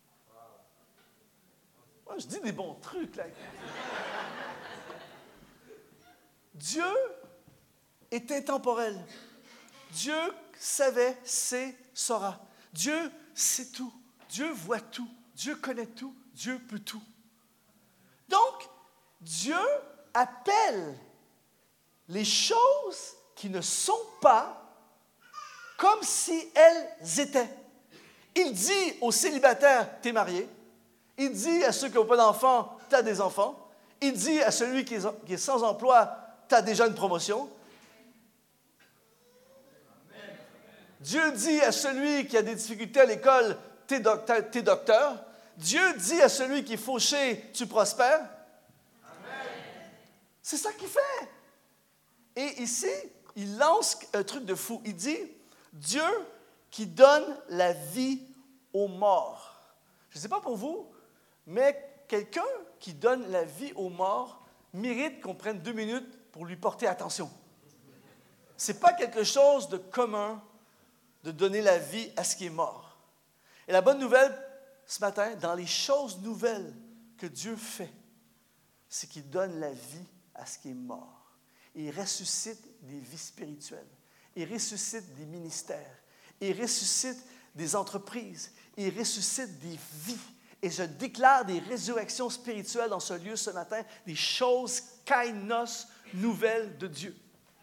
Moi, je dis des bons trucs, là. Dieu est intemporel. Dieu savait, sait, saura. Dieu sait tout. Dieu voit tout. Dieu connaît tout. Dieu peut tout. Donc, Dieu appelle les choses qui ne sont pas comme si elles étaient. Il dit aux célibataires, t'es marié. Il dit à ceux qui n'ont pas d'enfants, t'as des enfants. Il dit à celui qui est, qui est sans emploi, t'as déjà une promotion. Amen. Dieu dit à celui qui a des difficultés à l'école, t'es docteur, t'es docteur. Dieu dit à celui qui est fauché, tu prospères. Amen. C'est ça qu'il fait. Et ici, il lance un truc de fou. Il dit, Dieu qui donne la vie aux morts. Je ne sais pas pour vous, mais quelqu'un qui donne la vie aux morts mérite qu'on prenne deux minutes pour lui porter attention. Ce n'est pas quelque chose de commun de donner la vie à ce qui est mort. Et la bonne nouvelle, ce matin, dans les choses nouvelles que Dieu fait, c'est qu'il donne la vie à ce qui est mort. Il ressuscite des vies spirituelles. Il ressuscite des ministères. Il ressuscite des entreprises. Il ressuscite des vies. Et je déclare des résurrections spirituelles dans ce lieu ce matin, des choses kainos nouvelles de Dieu.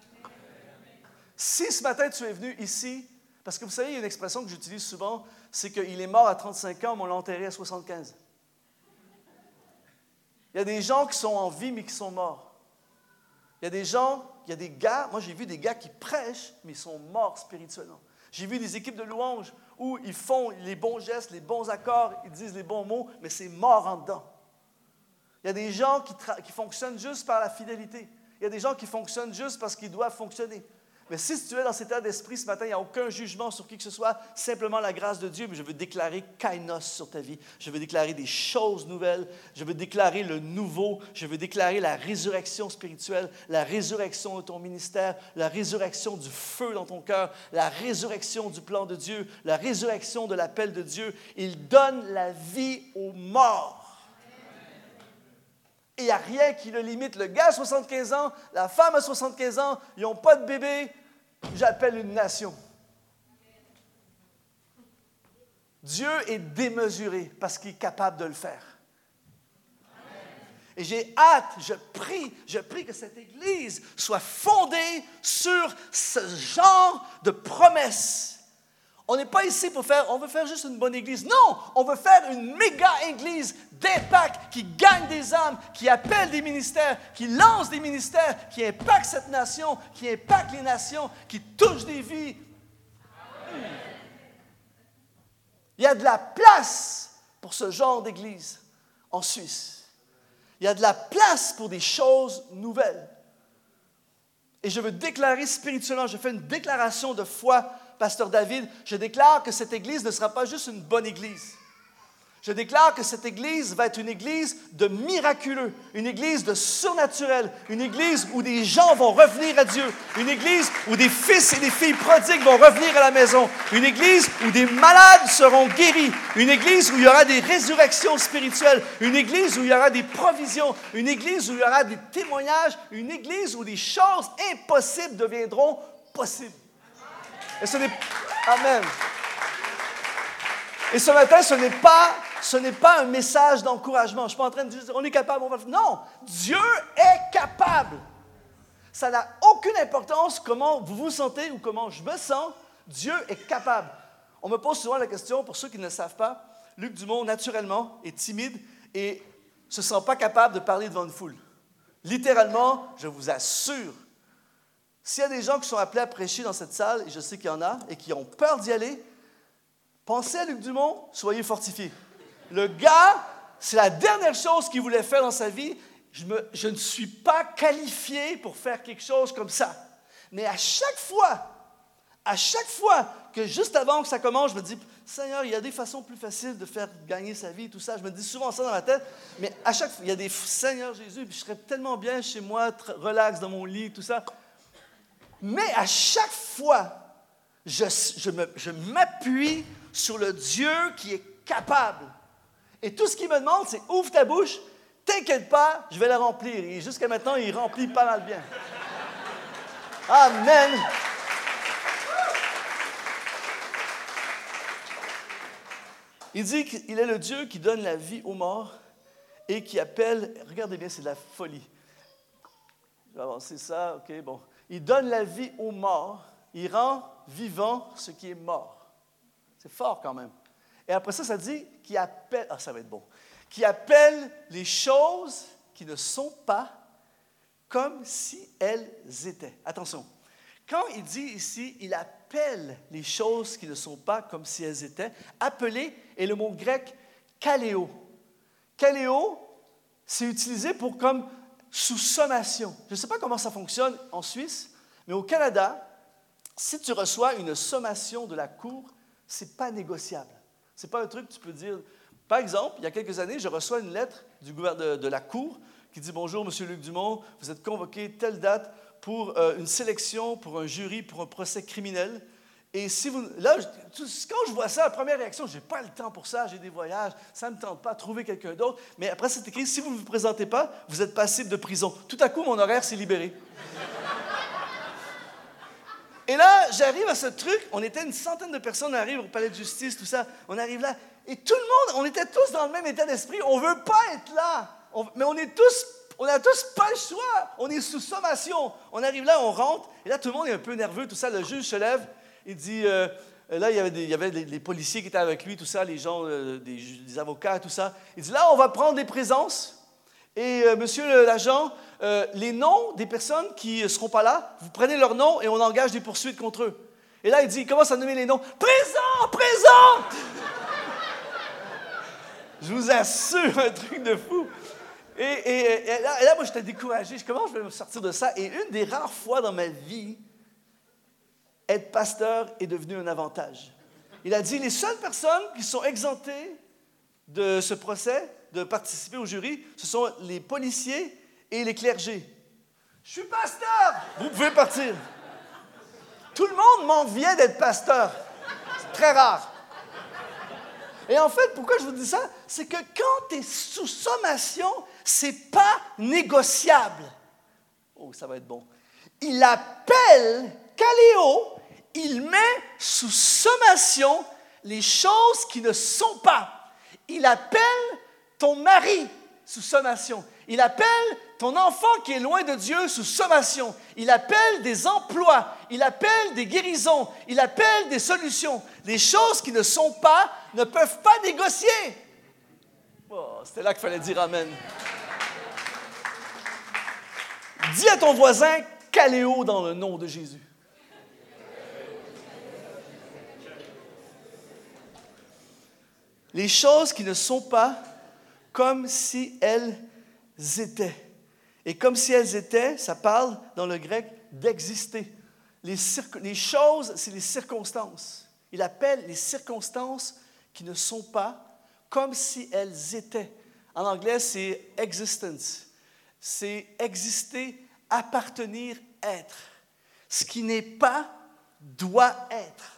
Si ce matin tu es venu ici, parce que vous savez, il y a une expression que j'utilise souvent, c'est qu'il est mort à trente-cinq ans, mais on l'a enterré à soixante-quinze. Il y a des gens qui sont en vie, mais qui sont morts. Il y a des gens, il y a des gars, moi j'ai vu des gars qui prêchent, mais ils sont morts spirituellement. J'ai vu des équipes de louanges où ils font les bons gestes, les bons accords, ils disent les bons mots, mais c'est mort en dedans. Il y a des gens qui, tra- qui fonctionnent juste par la fidélité. Il y a des gens qui fonctionnent juste parce qu'ils doivent fonctionner. Mais si tu es dans cet état d'esprit ce matin, il n'y a aucun jugement sur qui que ce soit, simplement la grâce de Dieu. Mais je veux déclarer kainos sur ta vie. Je veux déclarer des choses nouvelles. Je veux déclarer le nouveau. Je veux déclarer la résurrection spirituelle, la résurrection de ton ministère, la résurrection du feu dans ton cœur, la résurrection du plan de Dieu, la résurrection de l'appel de Dieu. Il donne la vie aux morts. Et il n'y a rien qui le limite. Le gars a soixante-quinze ans, la femme a soixante-quinze ans, ils n'ont pas de bébé. J'appelle une nation. Dieu est démesuré parce qu'il est capable de le faire. Et j'ai hâte, je prie, je prie que cette Église soit fondée sur ce genre de promesses. On n'est pas ici pour faire, on veut faire juste une bonne église. Non, on veut faire une méga église d'impact qui gagne des âmes, qui appelle des ministères, qui lance des ministères, qui impacte cette nation, qui impacte les nations, qui touche des vies. Il y a de la place pour ce genre d'église en Suisse. Il y a de la place pour des choses nouvelles. Et je veux déclarer spirituellement, je fais une déclaration de foi, Pasteur David, je déclare que cette église ne sera pas juste une bonne église. Je déclare que cette église va être une église de miraculeux, une église de surnaturel, une église où des gens vont revenir à Dieu, une église où des fils et des filles prodigues vont revenir à la maison, une église où des malades seront guéris, une église où il y aura des résurrections spirituelles, une église où il y aura des provisions, une église où il y aura des témoignages, une église où des choses impossibles deviendront possibles. Et ce n'est Amen. Et ce matin, ce n'est pas, ce n'est pas un message d'encouragement. Je ne suis pas en train de dire on est capable, on va le faire. Non, Dieu est capable. Ça n'a aucune importance comment vous vous sentez ou comment je me sens. Dieu est capable. On me pose souvent la question, pour ceux qui ne le savent pas, Luc Dumont, naturellement, est timide et ne se sent pas capable de parler devant une foule. Littéralement, je vous assure, S'il y a des gens qui sont appelés à prêcher dans cette salle, et je sais qu'il y en a, et qui ont peur d'y aller, pensez à Luc Dumont, soyez fortifiés. Le gars, c'est la dernière chose qu'il voulait faire dans sa vie. Je, me, je ne suis pas qualifié pour faire quelque chose comme ça. Mais à chaque fois, à chaque fois que juste avant que ça commence, je me dis, Seigneur, il y a des façons plus faciles de faire gagner sa vie, tout ça. Je me dis souvent ça dans ma tête, mais à chaque fois, il y a des Seigneur Jésus, puis je serais tellement bien chez moi, relax dans mon lit, tout ça. Mais à chaque fois, je, je, me, je m'appuie sur le Dieu qui est capable. Et tout ce qu'il me demande, c'est ouvre ta bouche, t'inquiète pas, je vais la remplir. Et jusqu'à maintenant, il remplit pas mal bien. Amen. Il dit qu'il est le Dieu qui donne la vie aux morts et qui appelle, regardez bien, c'est de la folie. Je vais avancer ça, ok, bon. Il donne la vie aux morts, il rend vivant ce qui est mort. C'est fort quand même. Et après ça, ça dit qu'il appelle, ah ça va être bon, qui appelle les choses qui ne sont pas comme si elles étaient. Attention, quand il dit ici, il appelle les choses qui ne sont pas comme si elles étaient, appeler est le mot grec kaléo. Kaléo, c'est utilisé pour comme sous sommation. Je ne sais pas comment ça fonctionne en Suisse, mais au Canada, si tu reçois une sommation de la cour, ce n'est pas négociable. Ce n'est pas un truc que tu peux dire. Par exemple, il y a quelques années, je reçois une lettre du gouvernement de, de la cour qui dit « Bonjour, M. Luc Dumont, vous êtes convoqué telle date pour euh, une sélection, pour un jury, pour un procès criminel. » Et si vous, là, quand je vois ça, la première réaction, je n'ai pas le temps pour ça, j'ai des voyages, ça ne me tente pas, trouver quelqu'un d'autre. Mais après, c'est écrit, si vous ne vous présentez pas, vous êtes passible de prison. Tout à coup, mon horaire s'est libéré. Et là, j'arrive à ce truc, on était une centaine de personnes, on arrive au palais de justice, tout ça, on arrive là, et tout le monde, on était tous dans le même état d'esprit, on ne veut pas être là, on, mais on est tous, on n'a tous pas le choix, on est sous sommation. On arrive là, on rentre, et là, tout le monde est un peu nerveux, tout ça, le juge se lève, il dit, euh, là, il y avait, des, il y avait les, les policiers qui étaient avec lui, tout ça, les gens, euh, des, des avocats, tout ça. Il dit, là, on va prendre des présences. Et euh, monsieur l'agent, euh, les noms des personnes qui ne seront pas là, vous prenez leurs noms et on engage des poursuites contre eux. Et là, il dit, il commence à nommer les noms. Présent, présent! Je vous assure, un truc de fou. Et, et, et, là, et là, moi, j'étais découragé. Comment je vais me sortir de ça? Et une des rares fois dans ma vie, être pasteur est devenu un avantage. Il a dit, les seules personnes qui sont exemptées de ce procès, de participer au jury, ce sont les policiers et les clergés. Je suis pasteur! Vous pouvez partir. Tout le monde m'enviait d'être pasteur. C'est très rare. Et en fait, pourquoi je vous dis ça? C'est que quand tu es sous sommation, c'est pas négociable. Oh, ça va être bon. Il appelle Kaléo, il met sous sommation les choses qui ne sont pas. Il appelle ton mari sous sommation. Il appelle ton enfant qui est loin de Dieu sous sommation. Il appelle des emplois. Il appelle des guérisons. Il appelle des solutions. Les choses qui ne sont pas ne peuvent pas négocier. Oh, c'était là qu'il fallait dire amen. Dis à ton voisin, Kaléo dans le nom de Jésus. Les choses qui ne sont pas comme si elles étaient. Et comme si elles étaient, ça parle dans le grec d'exister. Les, circo- les choses, c'est les circonstances. Il appelle les circonstances qui ne sont pas comme si elles étaient. En anglais, c'est existence. C'est exister, appartenir, être. Ce qui n'est pas doit être.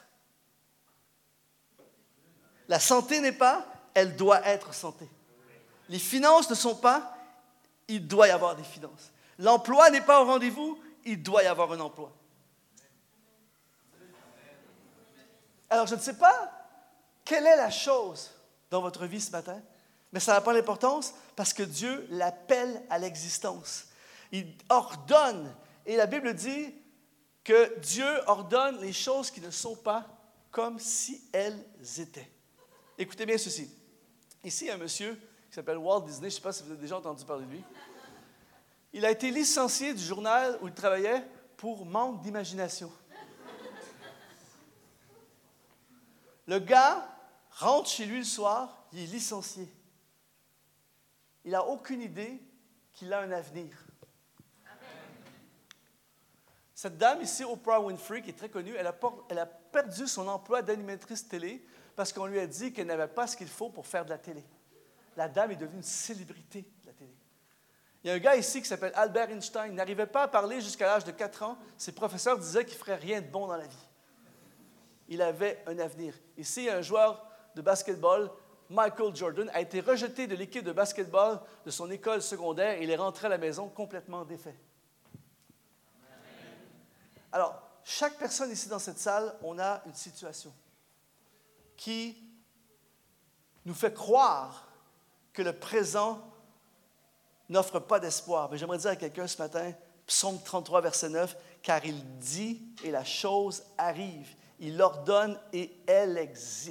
La santé n'est pas, elle doit être santé. Les finances ne sont pas, il doit y avoir des finances. L'emploi n'est pas au rendez-vous, il doit y avoir un emploi. Alors, je ne sais pas quelle est la chose dans votre vie ce matin, mais ça n'a pas d'importance parce que Dieu l'appelle à l'existence. Il ordonne, et la Bible dit que Dieu ordonne les choses qui ne sont pas comme si elles étaient. Écoutez bien ceci. Ici, il y a un monsieur qui s'appelle Walt Disney. Je ne sais pas si vous avez déjà entendu parler de lui. Il a été licencié du journal où il travaillait pour manque d'imagination. Le gars rentre chez lui le soir, il est licencié. Il n'a aucune idée qu'il a un avenir. Cette dame ici, Oprah Winfrey, qui est très connue, elle a, elle a perdu son emploi d'animatrice télé parce qu'on lui a dit qu'elle n'avait pas ce qu'il faut pour faire de la télé. La dame est devenue une célébrité de la télé. Il y a un gars ici qui s'appelle Albert Einstein. Il n'arrivait pas à parler jusqu'à l'âge de quatre ans. Ses professeurs disaient qu'il ne ferait rien de bon dans la vie. Il avait un avenir. Ici, il y a un joueur de basketball, Michael Jordan, a été rejeté de l'équipe de basketball de son école secondaire et il est rentré à la maison complètement défait. Alors, chaque personne ici dans cette salle, on a une situation qui nous fait croire que le présent n'offre pas d'espoir. Mais j'aimerais dire à quelqu'un ce matin, Psaume trente-trois, verset neuf, « Car il dit et la chose arrive. Il ordonne et elle existe. »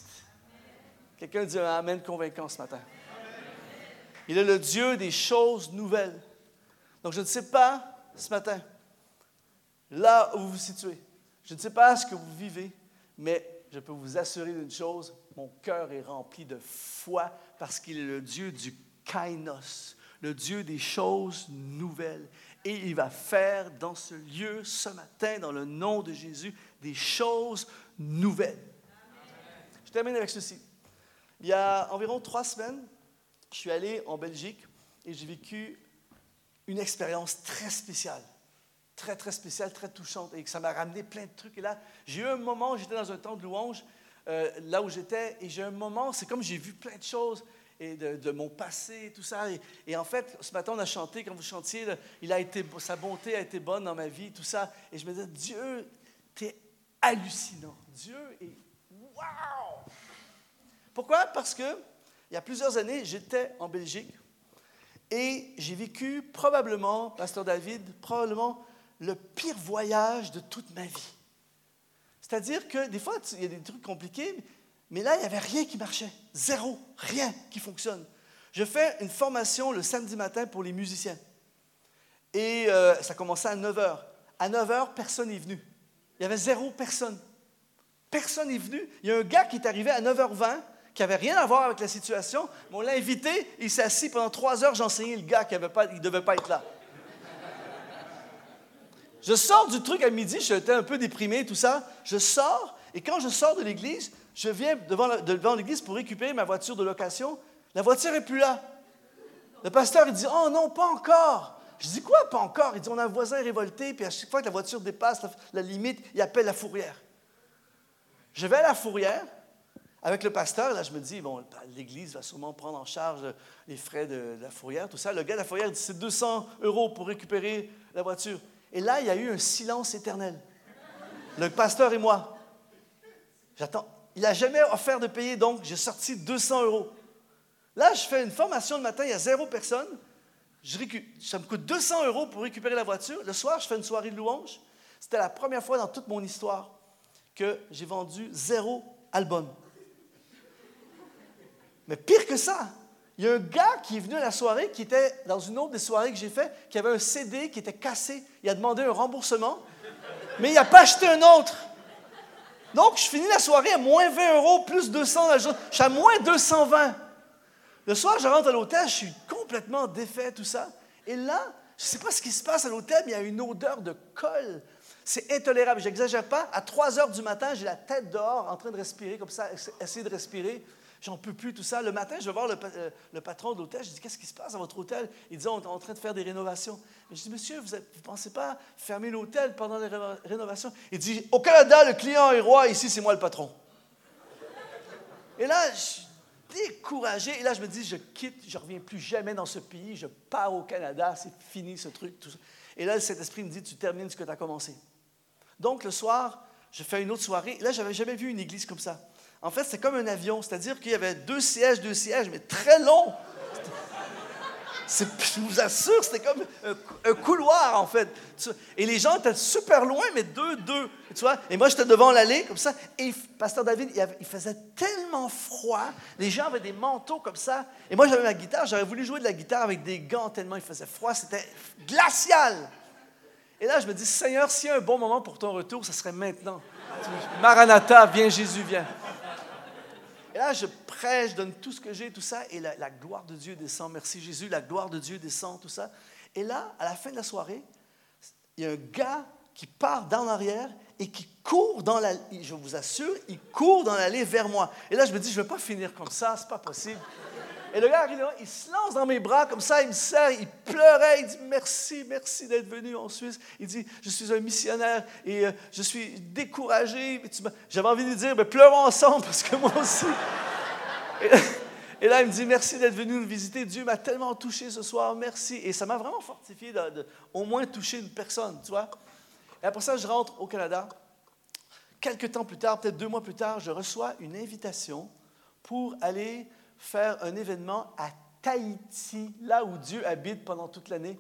Quelqu'un dit un amen convaincant ce matin. Il est le Dieu des choses nouvelles. Donc, je ne sais pas ce matin, là où vous vous situez, je ne sais pas ce que vous vivez, mais je peux vous assurer d'une chose, mon cœur est rempli de foi parce qu'il est le Dieu du kainos, le Dieu des choses nouvelles. Et il va faire dans ce lieu, ce matin, dans le nom de Jésus, des choses nouvelles. Je termine avec ceci. Il y a environ trois semaines, je suis allé en Belgique et j'ai vécu une expérience très spéciale. Très, très spéciale, très touchante, et que ça m'a ramené plein de trucs. Et là, j'ai eu un moment, j'étais dans un temps de louange, euh, là où j'étais, et j'ai eu un moment, c'est comme j'ai vu plein de choses, et de, de mon passé, tout ça. Et, et en fait, ce matin, on a chanté, quand vous chantiez, là, il a été, sa bonté a été bonne dans ma vie, tout ça. Et je me disais, Dieu, t'es hallucinant. Dieu est wow! Pourquoi? Parce que, il y a plusieurs années, j'étais en Belgique, et j'ai vécu probablement, Pasteur David, probablement, le pire voyage de toute ma vie. C'est-à-dire que des fois, il y a des trucs compliqués, mais là, il n'y avait rien qui marchait. Zéro, rien qui fonctionne. Je fais une formation le samedi matin pour les musiciens. Et euh, ça commençait à neuf heures. À neuf heures, personne n'est venu. Il y avait zéro personne. Personne n'est venu. Il y a un gars qui est arrivé à neuf heures vingt, qui n'avait rien à voir avec la situation, mais on l'a invité, il s'est assis pendant trois heures, j'enseignais le gars qui ne devait pas être là. Je sors du truc à midi, j'étais un peu déprimé, tout ça. Je sors, et quand je sors de l'église, je viens devant, la, devant l'église pour récupérer ma voiture de location. La voiture n'est plus là. Le pasteur, il dit, « Oh non, pas encore. » Je dis, « Quoi, pas encore? » Il dit, « On a un voisin révolté, puis à chaque fois que la voiture dépasse la, la limite, il appelle la fourrière. » Je vais à la fourrière avec le pasteur, là, je me dis, bon, l'église va sûrement prendre en charge les frais de, de la fourrière, tout ça. Le gars de la fourrière dit, c'est deux cents euros pour récupérer la voiture. Et là, il y a eu un silence éternel. Le pasteur et moi. J'attends. Il n'a jamais offert de payer, donc j'ai sorti deux cents euros. Là, je fais une formation le matin, il y a zéro personne. Je récup... Ça me coûte deux cents euros pour récupérer la voiture. Le soir, je fais une soirée de louange. C'était la première fois dans toute mon histoire que j'ai vendu zéro album. Mais pire que ça, il y a un gars qui est venu à la soirée, qui était dans une autre des soirées que j'ai fait, qui avait un C D qui était cassé. Il a demandé un remboursement, mais il n'a pas acheté un autre. Donc, je finis la soirée à moins vingt euros, plus deux cents la journée. Je suis à moins deux cent vingt. Le soir, je rentre à l'hôtel, je suis complètement défait, tout ça. Et là, je ne sais pas ce qui se passe à l'hôtel, mais il y a une odeur de colle. C'est intolérable, je n'exagère pas. À trois heures du matin, j'ai la tête dehors, en train de respirer comme ça, essayer de respirer. J'en peux plus, tout ça. Le matin, je vais voir le, euh, le patron de l'hôtel. Je dis, qu'est-ce qui se passe dans votre hôtel? Il dit, on est en train de faire des rénovations. Je dis, monsieur, vous ne pensez pas fermer l'hôtel pendant les ré- rénovations? Il dit, au Canada, le client est roi, ici, c'est moi le patron. Et là, je suis découragé. Et là, je me dis, je quitte, je ne reviens plus jamais dans ce pays. Je pars au Canada, c'est fini ce truc. Tout ça. Et là, le Saint-Esprit me dit, tu termines ce que tu as commencé. Donc, le soir, je fais une autre soirée. Et là, je n'avais jamais vu une église comme ça. En fait, c'est comme un avion, c'est-à-dire qu'il y avait deux sièges, deux sièges, mais très longs. C'est, je vous assure, c'était comme un, un couloir, en fait. Et les gens étaient super loin, mais deux, deux. Tu vois? Et moi, j'étais devant l'allée, comme ça. Et Pasteur David, il, avait, il faisait tellement froid. Les gens avaient des manteaux comme ça. Et moi, j'avais ma guitare. J'aurais voulu jouer de la guitare avec des gants tellement il faisait froid. C'était glacial. Et là, je me dis, Seigneur, s'il y a un bon moment pour ton retour, ce serait maintenant. Maranatha, viens Jésus, viens. Et là, je prêche, je donne tout ce que j'ai, tout ça, et la, la gloire de Dieu descend. Merci Jésus, la gloire de Dieu descend, tout ça. Et là, à la fin de la soirée, il y a un gars qui part dans l'arrière et qui court dans la... Je vous assure, il court dans l'allée vers moi. Et là, je me dis, je ne vais pas finir comme ça, c'est pas possible. Et le gars arrive là, il se lance dans mes bras comme ça, il me serre, il pleurait, il dit « Merci, merci d'être venu en Suisse. » Il dit « Je suis un missionnaire et euh, je suis découragé. » J'avais envie de lui dire « Pleurons ensemble parce que moi aussi. » et, et là, il me dit « Merci d'être venu nous visiter. Dieu m'a tellement touché ce soir, merci. » Et ça m'a vraiment fortifié de, de au moins toucher une personne, tu vois. Et après ça, je rentre au Canada. Quelques temps plus tard, peut-être deux mois plus tard, je reçois une invitation pour aller faire un événement à Tahiti, là où Dieu habite pendant toute l'année.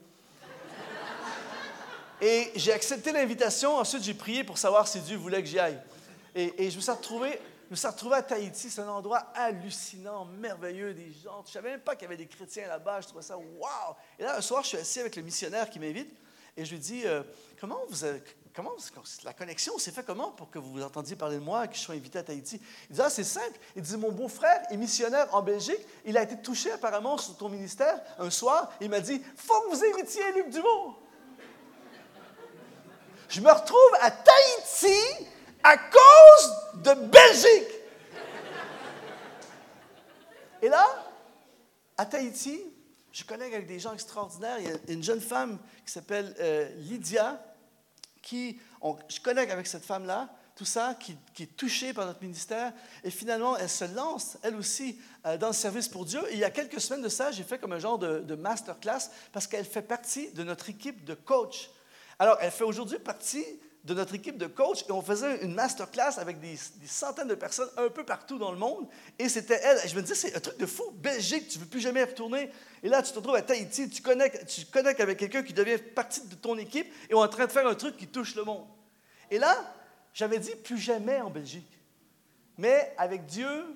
Et j'ai accepté l'invitation. Ensuite, j'ai prié pour savoir si Dieu voulait que j'y aille. Et, et je me suis retrouvé, je me suis retrouvé à Tahiti. C'est un endroit hallucinant, merveilleux, des gens. Je ne savais même pas qu'il y avait des chrétiens là-bas. Je trouvais ça « wow ». Et là, un soir, je suis assis avec le missionnaire qui m'invite et je lui dis euh, « Comment vous avez... » Comment, la connexion s'est fait comment pour que vous vous entendiez parler de moi et que je sois invité à Tahiti? Il dit, ah, c'est simple. Il dit, mon beau-frère est missionnaire en Belgique. Il a été touché apparemment sur ton ministère un soir. Il m'a dit, faut que vous invitiez Luc Dumont. Je me retrouve à Tahiti à cause de Belgique. Et là, à Tahiti, je connecte avec des gens extraordinaires. Il y a une jeune femme qui s'appelle euh, Lydia, qui, on, je connecte avec cette femme-là, tout ça, qui, qui est touchée par notre ministère. Et finalement, elle se lance, elle aussi, euh, dans le service pour Dieu. Et il y a quelques semaines de ça, j'ai fait comme un genre de, de masterclass parce qu'elle fait partie de notre équipe de coach. Alors, elle fait aujourd'hui partie de notre équipe de coach et on faisait une masterclass avec des, des centaines de personnes un peu partout dans le monde. Et c'était elle. Et je me disais, c'est un truc de fou. Belgique, tu ne veux plus jamais retourner. Et là, tu te retrouves à Tahiti, tu connectes, tu connectes avec quelqu'un qui devient partie de ton équipe et on est en train de faire un truc qui touche le monde. Et là, j'avais dit plus jamais en Belgique. Mais avec Dieu.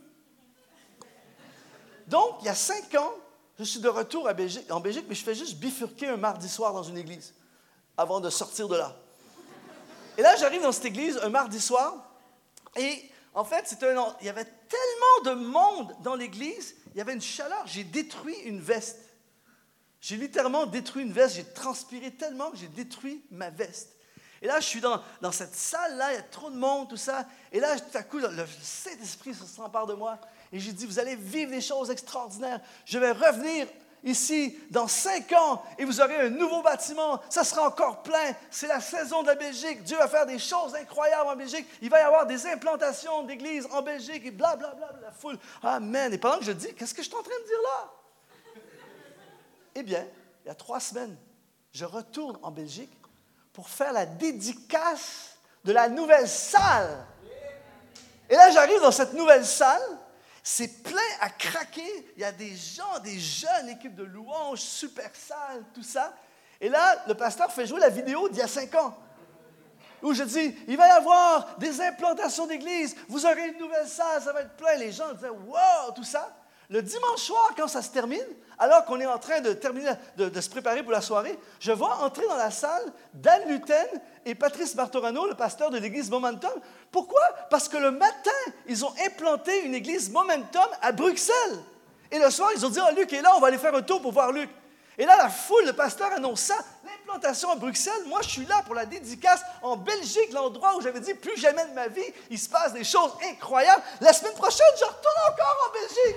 Donc, il y a cinq ans, je suis de retour à Belgique, en Belgique, mais je fais juste bifurquer un mardi soir dans une église avant de sortir de là. Et là, j'arrive dans cette église un mardi soir, et en fait, c'était un, il y avait tellement de monde dans l'église, il y avait une chaleur, j'ai détruit une veste. J'ai littéralement détruit une veste, j'ai transpiré tellement que j'ai détruit ma veste. Et là, je suis dans, dans cette salle-là, il y a trop de monde, tout ça, et là, tout à coup, le, le Saint-Esprit s'empare de moi, et j'ai dit, vous allez vivre des choses extraordinaires, je vais revenir ici, dans cinq ans, et vous aurez un nouveau bâtiment, ça sera encore plein, c'est la saison de la Belgique, Dieu va faire des choses incroyables en Belgique, il va y avoir des implantations d'églises en Belgique, et blablabla, bla, bla, la foule, amen. Et pendant que je dis, qu'est-ce que je suis en train de dire là? Eh bien, il y a trois semaines, je retourne en Belgique pour faire la dédicace de la nouvelle salle. Et là, j'arrive dans cette nouvelle salle, c'est plein à craquer. Il y a des gens, des jeunes, équipes de louanges, super salle, tout ça. Et là, le pasteur fait jouer la vidéo d'il y a cinq ans, où je dis, il va y avoir des implantations d'église, vous aurez une nouvelle salle, ça va être plein. Les gens disaient, wow, tout ça. Le dimanche soir, quand ça se termine, alors qu'on est en train de terminer, de, de se préparer pour la soirée, je vois entrer dans la salle Dan Luten et Patrice Martorano, le pasteur de l'église Momentum. Pourquoi? Parce que le matin, ils ont implanté une église Momentum à Bruxelles. Et le soir, ils ont dit, oh, Luc est là, on va aller faire un tour pour voir Luc. Et là, la foule, le pasteur annonce ça, l'implantation à Bruxelles. Moi, je suis là pour la dédicace en Belgique, l'endroit où j'avais dit, plus jamais de ma vie, il se passe des choses incroyables. La semaine prochaine, je retourne encore en Belgique.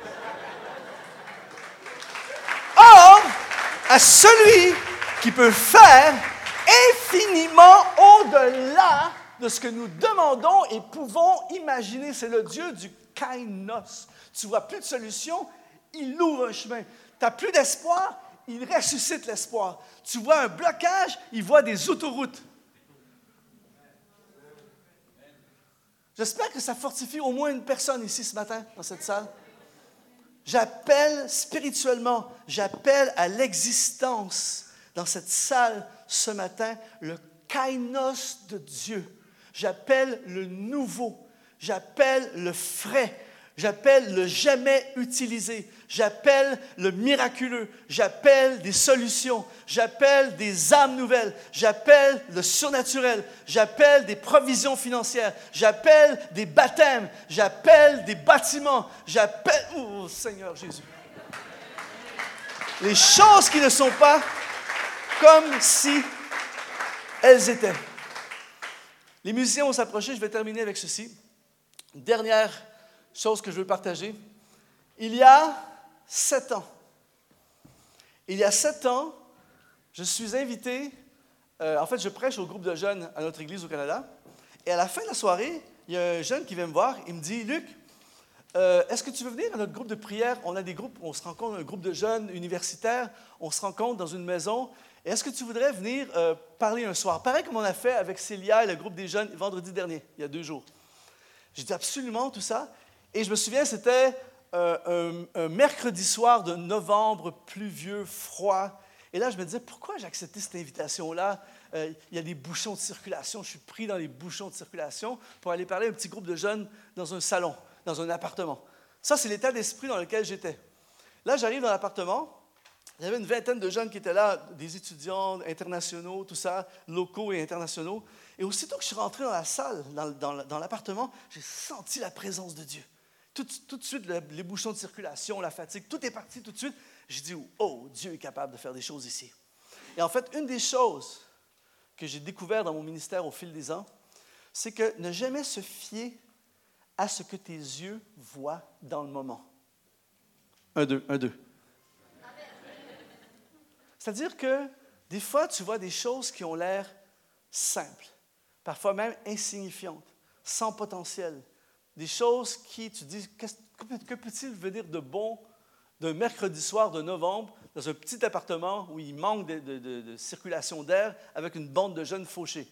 Or, à celui qui peut faire infiniment au-delà de ce que nous demandons et pouvons imaginer, c'est le Dieu du kainos. Tu vois plus de solution, il ouvre un chemin. Tu n'as plus d'espoir, il ressuscite l'espoir. Tu vois un blocage, il voit des autoroutes. J'espère que ça fortifie au moins une personne ici ce matin, dans cette salle. J'appelle spirituellement, j'appelle à l'existence dans cette salle ce matin le kainos de Dieu. J'appelle le nouveau, j'appelle le frais, J'appelle le jamais utilisé. J'appelle le miraculeux. J'appelle des solutions. J'appelle des âmes nouvelles. J'appelle le surnaturel. J'appelle des provisions financières. J'appelle des baptêmes. J'appelle des bâtiments. J'appelle... Oh, Seigneur Jésus. Les choses qui ne sont pas comme si elles étaient. Les musiciens vont s'approcher. Je vais terminer avec ceci. Dernière chose que je veux partager. Il y a sept ans, il y a sept ans, je suis invité, euh, en fait, je prêche au groupe de jeunes à notre église au Canada, et à la fin de la soirée, il y a un jeune qui vient me voir, il me dit, « Luc, euh, est-ce que tu veux venir à notre groupe de prière? On a des groupes, on se rencontre, un groupe de jeunes universitaires, on se rencontre dans une maison, et est-ce que tu voudrais venir euh, parler un soir? » Pareil comme on a fait avec Célia et le groupe des jeunes vendredi dernier, il y a deux jours. J'ai dit absolument tout ça, et je me souviens, c'était euh, un, un mercredi soir de novembre, pluvieux, froid, et là, je me disais, pourquoi j'ai accepté cette invitation-là? Euh, il y a des bouchons de circulation, je suis pris dans les bouchons de circulation pour aller parler à un petit groupe de jeunes dans un salon, dans un appartement. Ça, c'est l'état d'esprit dans lequel j'étais. Là, j'arrive dans l'appartement, il y avait une vingtaine de jeunes qui étaient là, des étudiants internationaux, tout ça, locaux et internationaux. Et aussitôt que je suis rentré dans la salle, dans, dans, dans l'appartement, j'ai senti la présence de Dieu. Tout, tout de suite, le, les bouchons de circulation, la fatigue, tout est parti tout de suite. J'ai dit, oh, Dieu est capable de faire des choses ici. Et en fait, une des choses que j'ai découvert dans mon ministère au fil des ans, c'est que ne jamais se fier à ce que tes yeux voient dans le moment. Un, deux, un, deux. C'est-à-dire que des fois, tu vois des choses qui ont l'air simples, parfois même insignifiantes, sans potentiel. Des choses qui, tu dis, que, que peut-il venir de bon d'un mercredi soir de novembre dans un petit appartement où il manque de, de, de, de circulation d'air avec une bande de jeunes fauchés?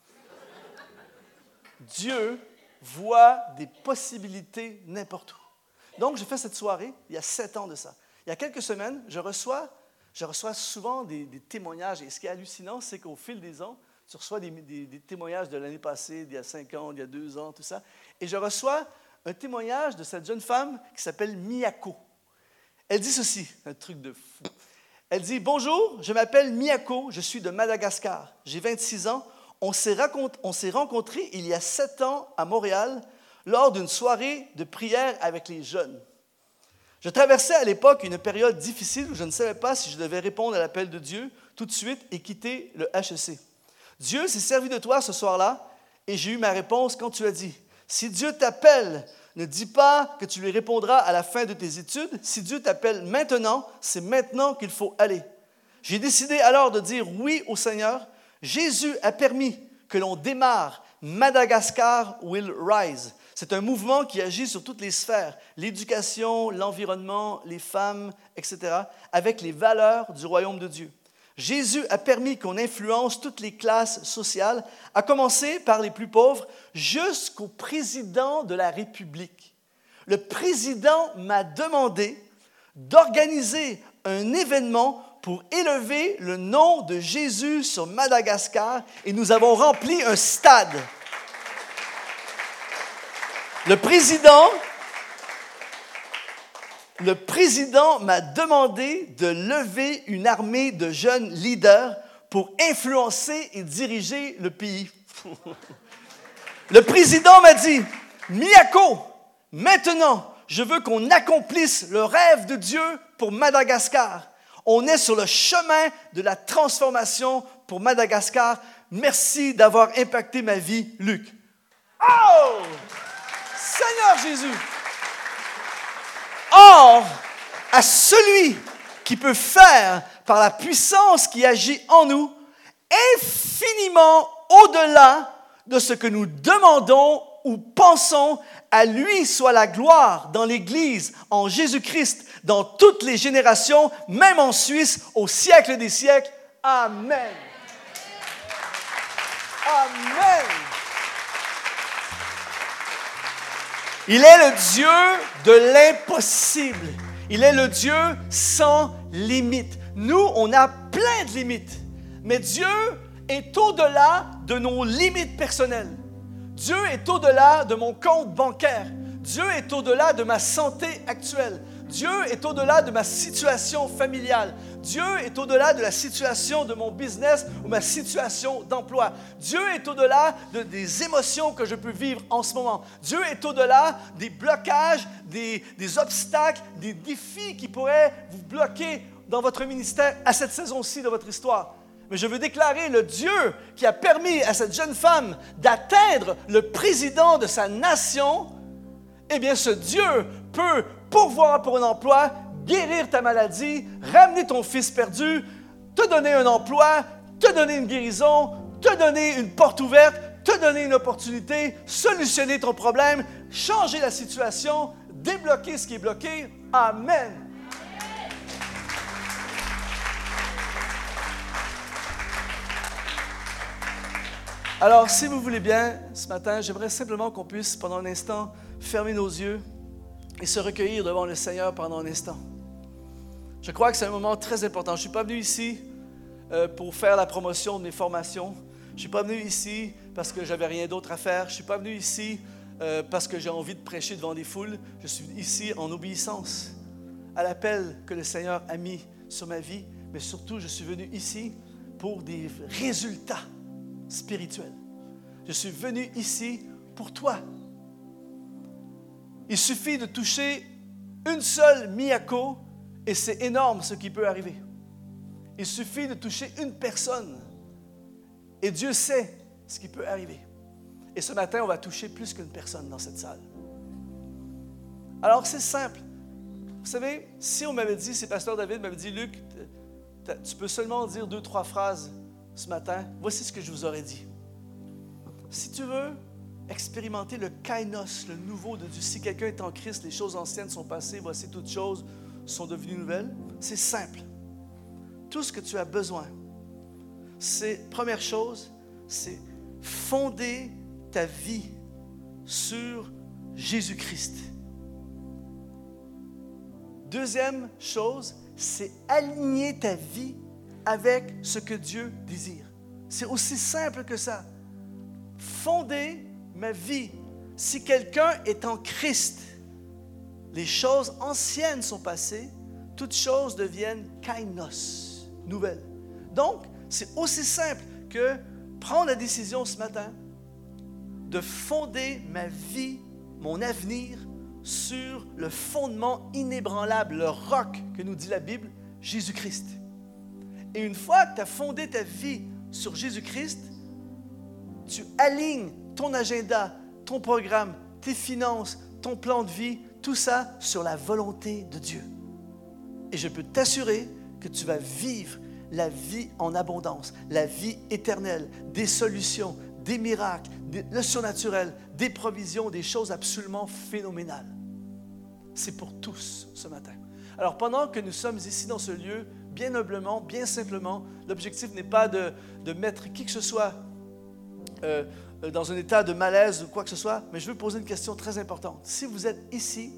Dieu voit des possibilités n'importe où. Donc, j'ai fait cette soirée il y a sept ans de ça. Il y a quelques semaines, je reçois, je reçois souvent des, des témoignages. Et ce qui est hallucinant, c'est qu'au fil des ans, tu reçois des, des, des témoignages de l'année passée, d'il y a cinq ans, d'il y a deux ans, tout ça. Et je reçois un témoignage de cette jeune femme qui s'appelle Miyako. Elle dit ceci, un truc de fou. Elle dit, « Bonjour, je m'appelle Miyako, je suis de Madagascar. J'ai vingt-six ans. On s'est, raconté, on s'est rencontrés il y a sept ans à Montréal lors d'une soirée de prière avec les jeunes. Je traversais à l'époque une période difficile où je ne savais pas si je devais répondre à l'appel de Dieu tout de suite et quitter le H E C. Dieu s'est servi de toi ce soir-là et j'ai eu ma réponse quand tu as dit, « Si Dieu t'appelle, ne dis pas que tu lui répondras à la fin de tes études. Si Dieu t'appelle maintenant, c'est maintenant qu'il faut aller. » J'ai décidé alors de dire oui au Seigneur. Jésus a permis que l'on démarre Madagascar Will Rise. C'est un mouvement qui agit sur toutes les sphères, l'éducation, l'environnement, les femmes, et cetera, avec les valeurs du royaume de Dieu. Jésus a permis qu'on influence toutes les classes sociales, à commencer par les plus pauvres, jusqu'au président de la République. Le président m'a demandé d'organiser un événement pour élever le nom de Jésus sur Madagascar et nous avons rempli un stade. Le président, le président m'a demandé de lever une armée de jeunes leaders pour influencer et diriger le pays. Le président m'a dit, « Miyako, maintenant, je veux qu'on accomplisse le rêve de Dieu pour Madagascar. On est sur le chemin de la transformation pour Madagascar. Merci d'avoir impacté ma vie, Luc. » Oh! Seigneur Jésus! Or, à celui qui peut faire, par la puissance qui agit en nous, infiniment au-delà de ce que nous demandons ou pensons, à lui soit la gloire dans l'Église, en Jésus-Christ, dans toutes les générations, même en Suisse, au siècle des siècles. Amen. Amen. Il est le Dieu de l'impossible. Il est le Dieu sans limite. Nous, on a plein de limites, mais Dieu est au-delà de nos limites personnelles. Dieu est au-delà de mon compte bancaire. Dieu est au-delà de ma santé actuelle. Dieu est au-delà de ma situation familiale. Dieu est au-delà de la situation de mon business ou ma situation d'emploi. Dieu est au-delà de, des émotions que je peux vivre en ce moment. Dieu est au-delà des blocages, des, des obstacles, des défis qui pourraient vous bloquer dans votre ministère à cette saison-ci de votre histoire. Mais je veux déclarer le Dieu qui a permis à cette jeune femme d'atteindre le président de sa nation. Eh bien, ce Dieu peut pourvoir pour un emploi, guérir ta maladie, ramener ton fils perdu, te donner un emploi, te donner une guérison, te donner une porte ouverte, te donner une opportunité, solutionner ton problème, changer la situation, débloquer ce qui est bloqué. Amen. Alors, si vous voulez bien, ce matin, j'aimerais simplement qu'on puisse, pendant un instant, fermer nos yeux et se recueillir devant le Seigneur pendant un instant. Je crois que c'est un moment très important. Je ne suis pas venu ici euh, pour faire la promotion de mes formations. Je ne suis pas venu ici parce que j'avais rien d'autre à faire. Je ne suis pas venu ici euh, parce que j'ai envie de prêcher devant des foules. Je suis ici en obéissance à l'appel que le Seigneur a mis sur ma vie. Mais surtout, je suis venu ici pour des résultats spirituels. Je suis venu ici pour toi. Il suffit de toucher une seule miyako et c'est énorme ce qui peut arriver. Il suffit de toucher une personne et Dieu sait ce qui peut arriver. Et ce matin, on va toucher plus qu'une personne dans cette salle. Alors, c'est simple. Vous savez, si on m'avait dit, si Pasteur David m'avait dit, Luc, tu peux seulement dire deux, trois phrases ce matin, voici ce que je vous aurais dit. Si tu veux expérimenter le kainos, le nouveau de Dieu, si quelqu'un est en Christ, les choses anciennes sont passées, voici toutes choses sont devenues nouvelles, c'est simple. Tout ce que tu as besoin, c'est, première chose, c'est fonder ta vie sur Jésus-Christ. Deuxième chose, c'est aligner ta vie avec ce que Dieu désire. C'est aussi simple que ça. Fonder ma vie. Si quelqu'un est en Christ, les choses anciennes sont passées, toutes choses deviennent kainos, nouvelles. Donc, c'est aussi simple que prendre la décision ce matin de fonder ma vie, mon avenir, sur le fondement inébranlable, le roc que nous dit la Bible, Jésus-Christ. Et une fois que tu as fondé ta vie sur Jésus-Christ, tu alignes ton agenda, ton programme, tes finances, ton plan de vie, tout ça sur la volonté de Dieu. Et je peux t'assurer que tu vas vivre la vie en abondance, la vie éternelle, des solutions, des miracles, des, le surnaturel, des provisions, des choses absolument phénoménales. C'est pour tous ce matin. Alors pendant que nous sommes ici dans ce lieu, bien humblement, bien simplement, l'objectif n'est pas de, de mettre qui que ce soit euh, dans un état de malaise ou quoi que ce soit, mais je veux poser une question très importante. Si vous êtes ici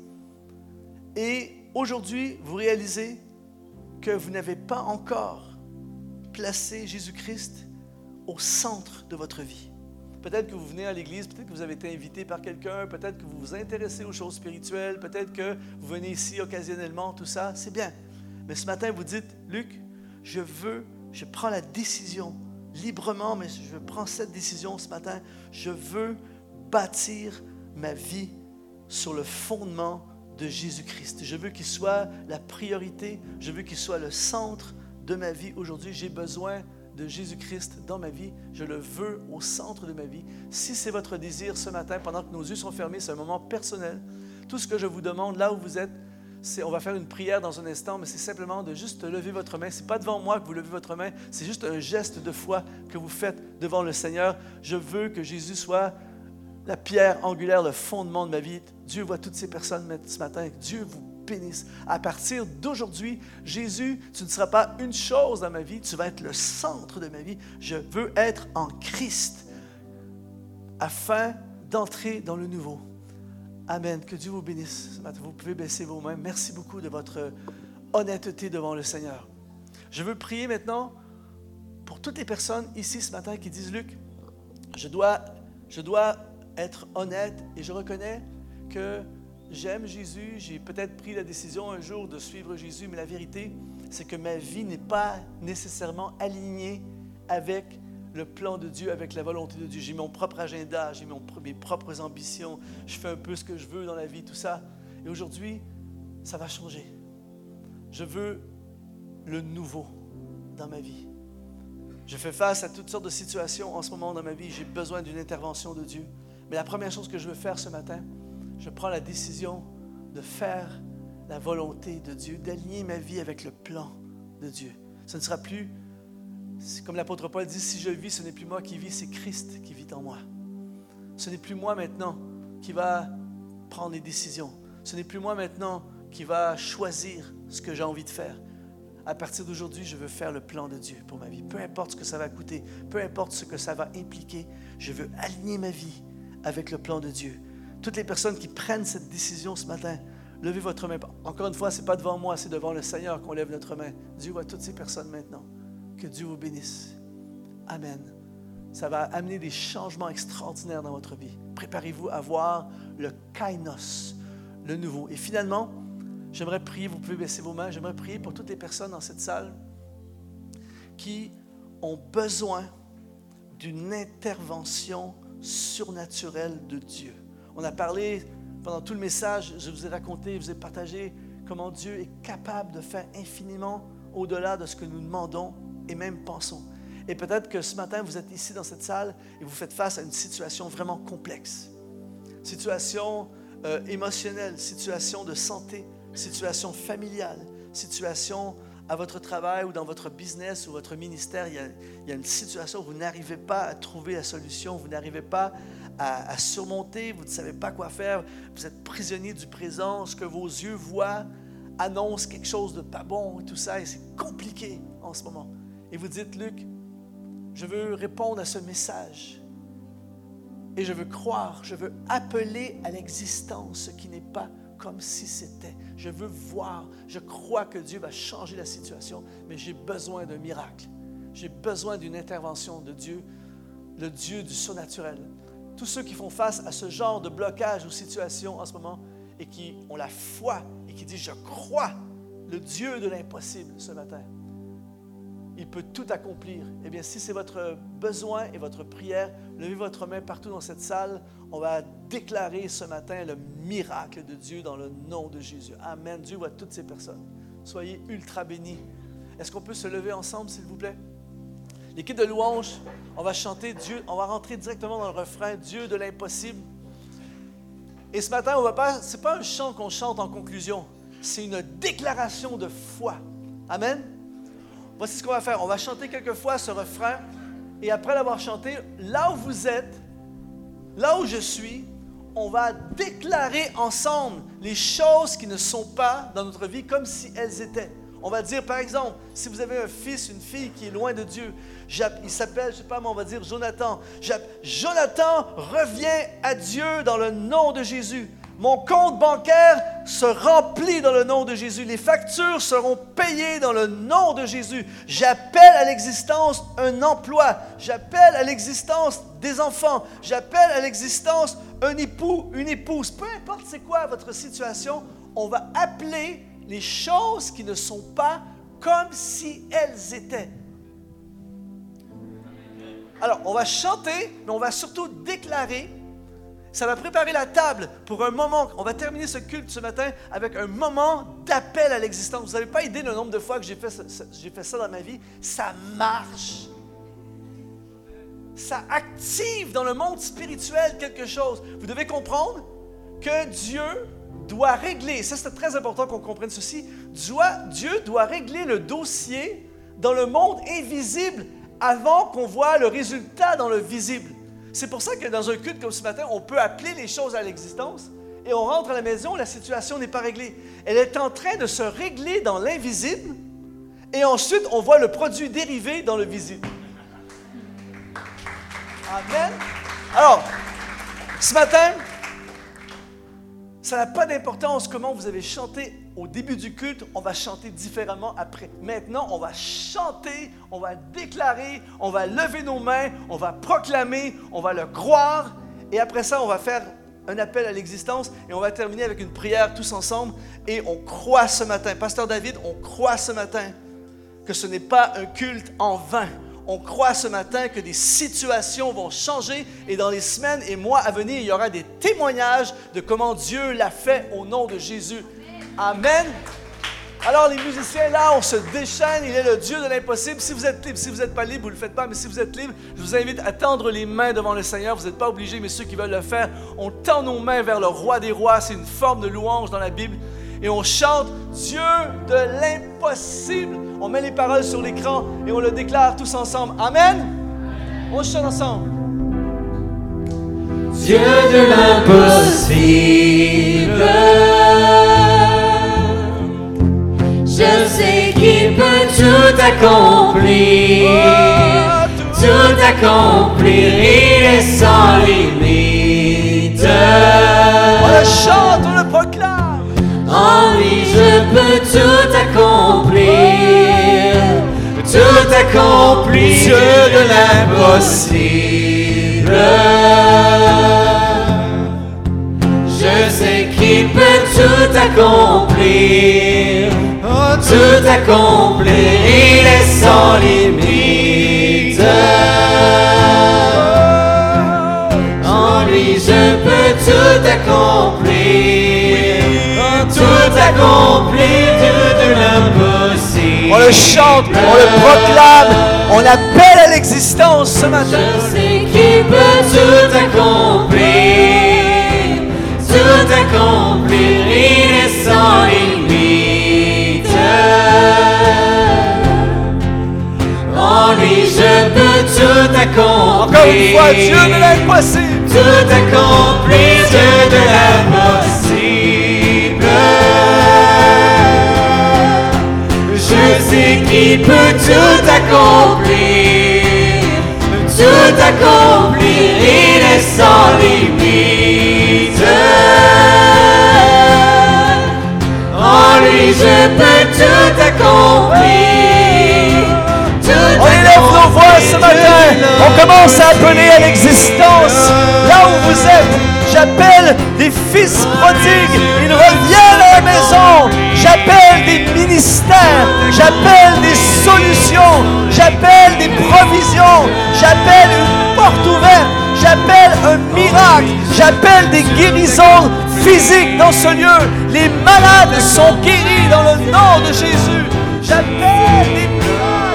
et aujourd'hui vous réalisez que vous n'avez pas encore placé Jésus-Christ au centre de votre vie, peut-être que vous venez à l'église, peut-être que vous avez été invité par quelqu'un, peut-être que vous vous intéressez aux choses spirituelles, peut-être que vous venez ici occasionnellement, tout ça, c'est bien. Mais ce matin, vous dites, Luc, je veux, je prends la décision librement, mais je prends cette décision ce matin, je veux bâtir ma vie sur le fondement de Jésus-Christ. Je veux qu'il soit la priorité, je veux qu'il soit le centre de ma vie aujourd'hui. J'ai besoin de Jésus-Christ dans ma vie, je le veux au centre de ma vie. Si c'est votre désir ce matin, pendant que nos yeux sont fermés, c'est un moment personnel. Tout ce que je vous demande, là où vous êtes, c'est, on va faire une prière dans un instant, mais c'est simplement de juste lever votre main. Ce n'est pas devant moi que vous levez votre main, c'est juste un geste de foi que vous faites devant le Seigneur. Je veux que Jésus soit la pierre angulaire, le fondement de ma vie. Dieu voit toutes ces personnes ce matin. Dieu vous bénisse. À partir d'aujourd'hui, Jésus, tu ne seras pas une chose dans ma vie, tu vas être le centre de ma vie. Je veux être en Christ afin d'entrer dans le nouveau. Amen. Que Dieu vous bénisse ce matin. Vous pouvez baisser vos mains. Merci beaucoup de votre honnêteté devant le Seigneur. Je veux prier maintenant pour toutes les personnes ici ce matin qui disent, Luc, je dois, je dois être honnête et je reconnais que j'aime Jésus, j'ai peut-être pris la décision un jour de suivre Jésus, mais la vérité, c'est que ma vie n'est pas nécessairement alignée avec le plan de Dieu, avec la volonté de Dieu. J'ai mon propre agenda, j'ai mon, mes propres ambitions, je fais un peu ce que je veux dans la vie, tout ça. Et aujourd'hui, ça va changer. Je veux le nouveau dans ma vie. Je fais face à toutes sortes de situations en ce moment dans ma vie. J'ai besoin d'une intervention de Dieu. Mais la première chose que je veux faire ce matin, je prends la décision de faire la volonté de Dieu, d'aligner ma vie avec le plan de Dieu. Ce ne sera plus, comme l'apôtre Paul dit, si je vis, ce n'est plus moi qui vis, c'est Christ qui vit en moi. Ce n'est plus moi maintenant qui va prendre les décisions. Ce n'est plus moi maintenant qui va choisir ce que j'ai envie de faire. À partir d'aujourd'hui, je veux faire le plan de Dieu pour ma vie. Peu importe ce que ça va coûter, peu importe ce que ça va impliquer, je veux aligner ma vie avec le plan de Dieu. Toutes les personnes qui prennent cette décision ce matin, levez votre main. Encore une fois, ce n'est pas devant moi, c'est devant le Seigneur qu'on lève notre main. Dieu voit toutes ces personnes maintenant. Que Dieu vous bénisse. Amen. Ça va amener des changements extraordinaires dans votre vie. Préparez-vous à voir le kainos, le nouveau. Et finalement, j'aimerais prier, vous pouvez baisser vos mains, j'aimerais prier pour toutes les personnes dans cette salle qui ont besoin d'une intervention surnaturelle de Dieu. On a parlé pendant tout le message, je vous ai raconté, je vous ai partagé comment Dieu est capable de faire infiniment au-delà de ce que nous demandons et même pensons. Et peut-être que ce matin, vous êtes ici dans cette salle et vous faites face à une situation vraiment complexe. Situation euh, émotionnelle, situation de santé, situation familiale, situation à votre travail ou dans votre business ou votre ministère. Il y a, il y a une situation où vous n'arrivez pas à trouver la solution, vous n'arrivez pas à, à surmonter, vous ne savez pas quoi faire, vous êtes prisonnier du présent, ce que vos yeux voient annonce quelque chose de pas bon et tout ça, et c'est compliqué en ce moment. Et vous dites, Luc, je veux répondre à ce message et je veux croire, je veux appeler à l'existence ce qui n'est pas comme si c'était. Je veux voir, je crois que Dieu va changer la situation, mais j'ai besoin d'un miracle. J'ai besoin d'une intervention de Dieu, le Dieu du surnaturel. Tous ceux qui font face à ce genre de blocage ou situation en ce moment et qui ont la foi et qui disent « Je crois le Dieu de l'impossible ce matin. Il peut tout accomplir. » Eh bien, si c'est votre besoin et votre prière, levez votre main partout dans cette salle. On va déclarer ce matin le miracle de Dieu dans le nom de Jésus. Amen. Dieu voit toutes ces personnes. Soyez ultra bénis. Est-ce qu'on peut se lever ensemble, s'il vous plaît? L'équipe de louange, on va chanter Dieu, on va rentrer directement dans le refrain, Dieu de l'impossible. Et ce matin, on va pas, c'est pas un chant qu'on chante en conclusion, c'est une déclaration de foi. Amen. Voici ce qu'on va faire. On va chanter quelques fois ce refrain et après l'avoir chanté, là où vous êtes, là où je suis, on va déclarer ensemble les choses qui ne sont pas dans notre vie comme si elles étaient. On va dire, par exemple, si vous avez un fils, une fille qui est loin de Dieu, il s'appelle, je ne sais pas, mais on va dire Jonathan. Jonathan revient à Dieu dans le nom de Jésus. Mon compte bancaire se remplit dans le nom de Jésus. Les factures seront payées dans le nom de Jésus. J'appelle à l'existence un emploi. J'appelle à l'existence des enfants. J'appelle à l'existence un époux, une épouse. Peu importe c'est quoi votre situation, on va appeler les choses qui ne sont pas comme si elles étaient. Alors, on va chanter, mais on va surtout déclarer. Ça va préparer la table pour un moment. On va terminer ce culte ce matin avec un moment d'appel à l'existence. Vous n'avez pas idée le nombre de fois que j'ai fait, ça, j'ai fait ça dans ma vie. Ça marche. Ça active dans le monde spirituel quelque chose. Vous devez comprendre que Dieu doit régler, ça c'est très important qu'on comprenne ceci, Dieu doit régler le dossier dans le monde invisible avant qu'on voit le résultat dans le visible. C'est pour ça que dans un culte comme ce matin, on peut appeler les choses à l'existence et on rentre à la maison, la situation n'est pas réglée. Elle est en train de se régler dans l'invisible et ensuite on voit le produit dérivé dans le visible. Amen. Alors, ce matin, ça n'a pas d'importance comment vous avez chanté au début du culte, on va chanter différemment après. Maintenant, on va chanter, on va déclarer, on va lever nos mains, on va proclamer, on va le croire. Et après ça, on va faire un appel à l'existence et on va terminer avec une prière tous ensemble et on croit ce matin, Pasteur David, on croit ce matin que ce n'est pas un culte en vain. On croit ce matin que des situations vont changer et dans les semaines et mois à venir, il y aura des témoignages de comment Dieu l'a fait au nom de Jésus. Amen. Alors les musiciens, là, on se déchaîne, il est le Dieu de l'impossible. Si vous êtes libre, si vous n'êtes pas libre, vous ne le faites pas, mais si vous êtes libre, je vous invite à tendre les mains devant le Seigneur. Vous n'êtes pas obligés, mais ceux qui veulent le faire, on tend nos mains vers le roi des rois. C'est une forme de louange dans la Bible. Et on chante Dieu de l'impossible. On met les paroles sur l'écran et on le déclare tous ensemble. Amen. On chante ensemble.
Dieu de l'impossible. Je sais qu'il peut tout accomplir, oh, tout, tout accomplir, il est sans limite.
On le chante, on le proclame.
En lui je peux tout accomplir, tout accomplir, Dieu de l'impossible. Je sais qu'il peut tout accomplir, tout accomplir, il est sans limite. En lui je peux tout accomplir, tout accomplir, Dieu de l'impossible.
On le chante, on le proclame, on l'appelle à l'existence ce matin.
Je sais qu'il peut tout accomplir, tout accomplir, il est sans limite. En lui je peux tout accomplir.
Encore une fois, Dieu de l'impossible.
Tout accomplir, Dieu de l'impossible. Je sais qu'il peut tout accomplir, tout accomplir, il est sans limite. En lui je peux tout accomplir.
On élève nos voix ce matin. On commence à appeler à l'existence. Là où vous êtes, j'appelle des fils prodigues. Ils reviennent à la maison. J'appelle des ministères. J'appelle des solutions. J'appelle des provisions. J'appelle une porte ouverte. J'appelle un miracle. J'appelle des guérisons physiques dans ce lieu. Les malades sont guéris dans le nom de Jésus. J'appelle des miracles.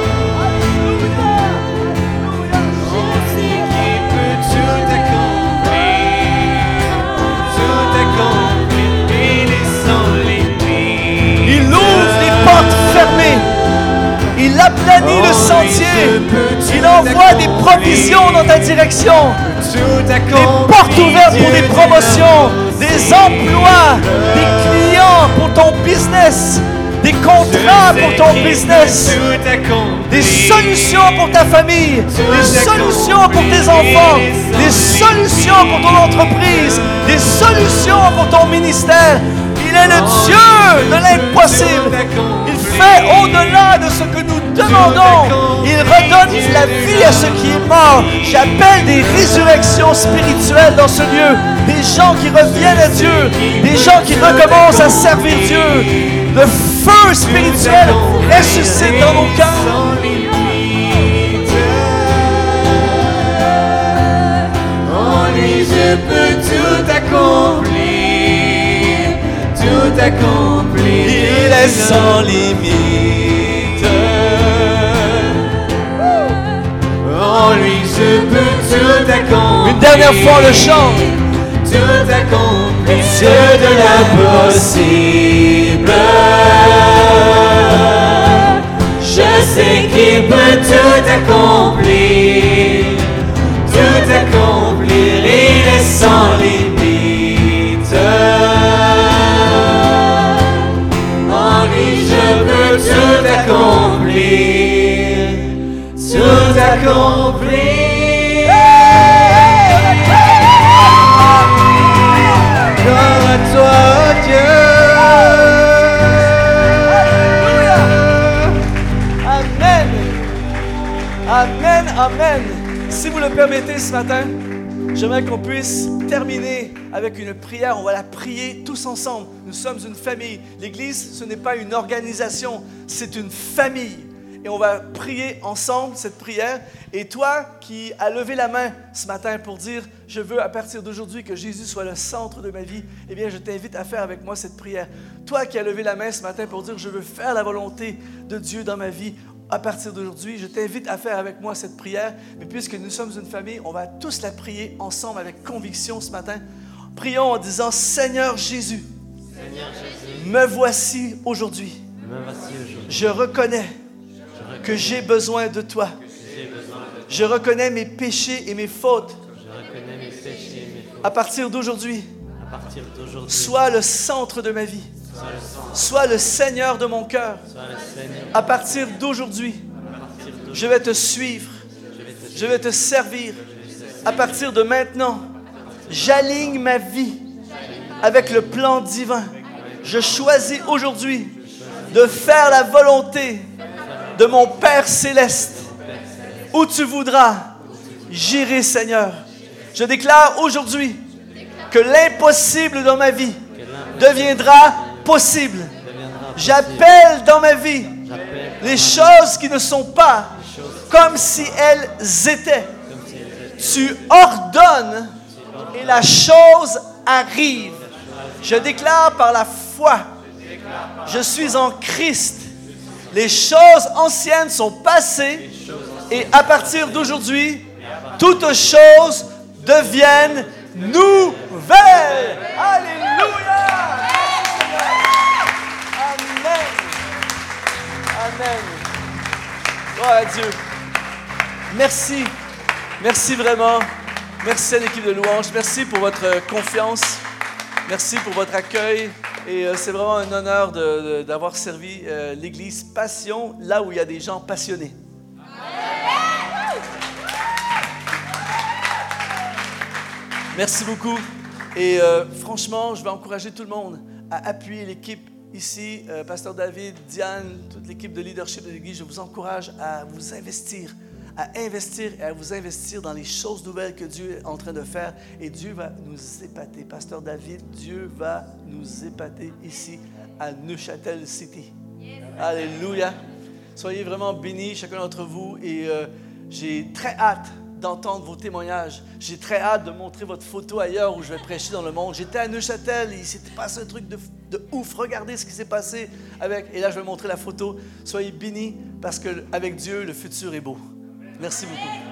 Il ouvre les portes fermées. Il aplanit le sentier. Il envoie des provisions dans ta direction. Des portes ouvertes pour des promotions, des emplois, des clients pour ton business, des contrats pour ton business, des solutions pour ta famille, des solutions pour tes enfants, des solutions pour ton entreprise, des solutions pour ton ministère. Il est le Dieu de l'impossible. Il fait au-delà de ce que nous demandons. Il redonne la vie à ce qui est mort. J'appelle des résurrections spirituelles dans ce lieu. Des gens qui reviennent à Dieu. Des gens qui recommencent à servir Dieu. Le feu spirituel ressuscite dans nos cœurs.
En lui je peux tout accomplir. Tout accompli,
il est sans limite.
En lui je peux tout accomplir.
Une dernière fois le chant.
Tout accompli, Dieu de l'impossible. Je sais qu'il peut tout accomplir, tout accomplir, il est sans limite. Tout accomplir, tout accomplir. Gloire à toi, Dieu.
Amen. Amen, amen. Si vous le permettez ce matin, je J'aimerais qu'on puisse terminer avec une prière. On va la prier tous ensemble. Nous sommes une famille. L'Église, ce n'est pas une organisation, c'est une famille. Et on va prier ensemble cette prière. Et toi qui as levé la main ce matin pour dire « Je veux à partir d'aujourd'hui que Jésus soit le centre de ma vie », eh bien, je t'invite à faire avec moi cette prière. Toi qui as levé la main ce matin pour dire « Je veux faire la volonté de Dieu dans ma vie », à partir d'aujourd'hui, je t'invite à faire avec moi cette prière. Mais puisque nous sommes une famille, on va tous la prier ensemble avec conviction ce matin. Prions en disant « Seigneur Jésus,
Seigneur Jésus,
me voici aujourd'hui.
me voici aujourd'hui.
Je reconnais que j'ai besoin de toi.
J'ai besoin de toi.
Je reconnais mes péchés et mes fautes.
Je reconnais mes péchés et mes fautes.
À partir d'aujourd'hui,
À partir d'aujourd'hui,
sois le centre de ma vie.
sois le centre,
Sois le Seigneur de mon cœur.
sois le Seigneur.
À partir d'aujourd'hui,
À partir d'aujourd'hui,
je vais te suivre.
je vais te
Je vais te servir. À partir de maintenant, j'aligne ma vie avec le plan divin. Je choisis aujourd'hui de faire la volonté de mon Père céleste. Où tu voudras, j'irai, Seigneur. Je déclare aujourd'hui que l'impossible dans ma vie deviendra possible.
deviendras
J'appelle dans ma vie
possible. J'appelle
les choses qui ne sont pas comme si elles étaient.
comme si elles étaient.
Tu ordonnes et la chose arrive. Je déclare par la foi, je suis en Christ. Les choses anciennes sont passées et à partir d'aujourd'hui, toutes choses deviennent nouvelles. Alléluia! Amen. Amen. Gloire à Dieu. Merci. Merci vraiment. Merci à l'équipe de louange. Merci pour votre confiance. Merci pour votre accueil. Et euh, c'est vraiment un honneur de, de, d'avoir servi euh, l'Église Passion, là où il y a des gens passionnés. Merci beaucoup. Et euh, franchement, je vais encourager tout le monde à appuyer l'équipe ici, euh, Pasteur David, Diane, toute l'équipe de leadership de l'Église. Je vous encourage à vous investir, à investir et à vous investir dans les choses nouvelles que Dieu est en train de faire. Et Dieu va nous épater. Pasteur David, Dieu va nous épater ici à Neuchâtel City. Alléluia. Soyez vraiment bénis, chacun d'entre vous. Et euh, j'ai très hâte d'entendre vos témoignages. J'ai très hâte de montrer votre photo ailleurs où je vais prêcher dans le monde. J'étais à Neuchâtel et il s'était passé un truc de, de ouf. Regardez ce qui s'est passé avec. Et là, je vais montrer la photo. Soyez bénis parce qu'avec Dieu, le futur est beau. Merci beaucoup.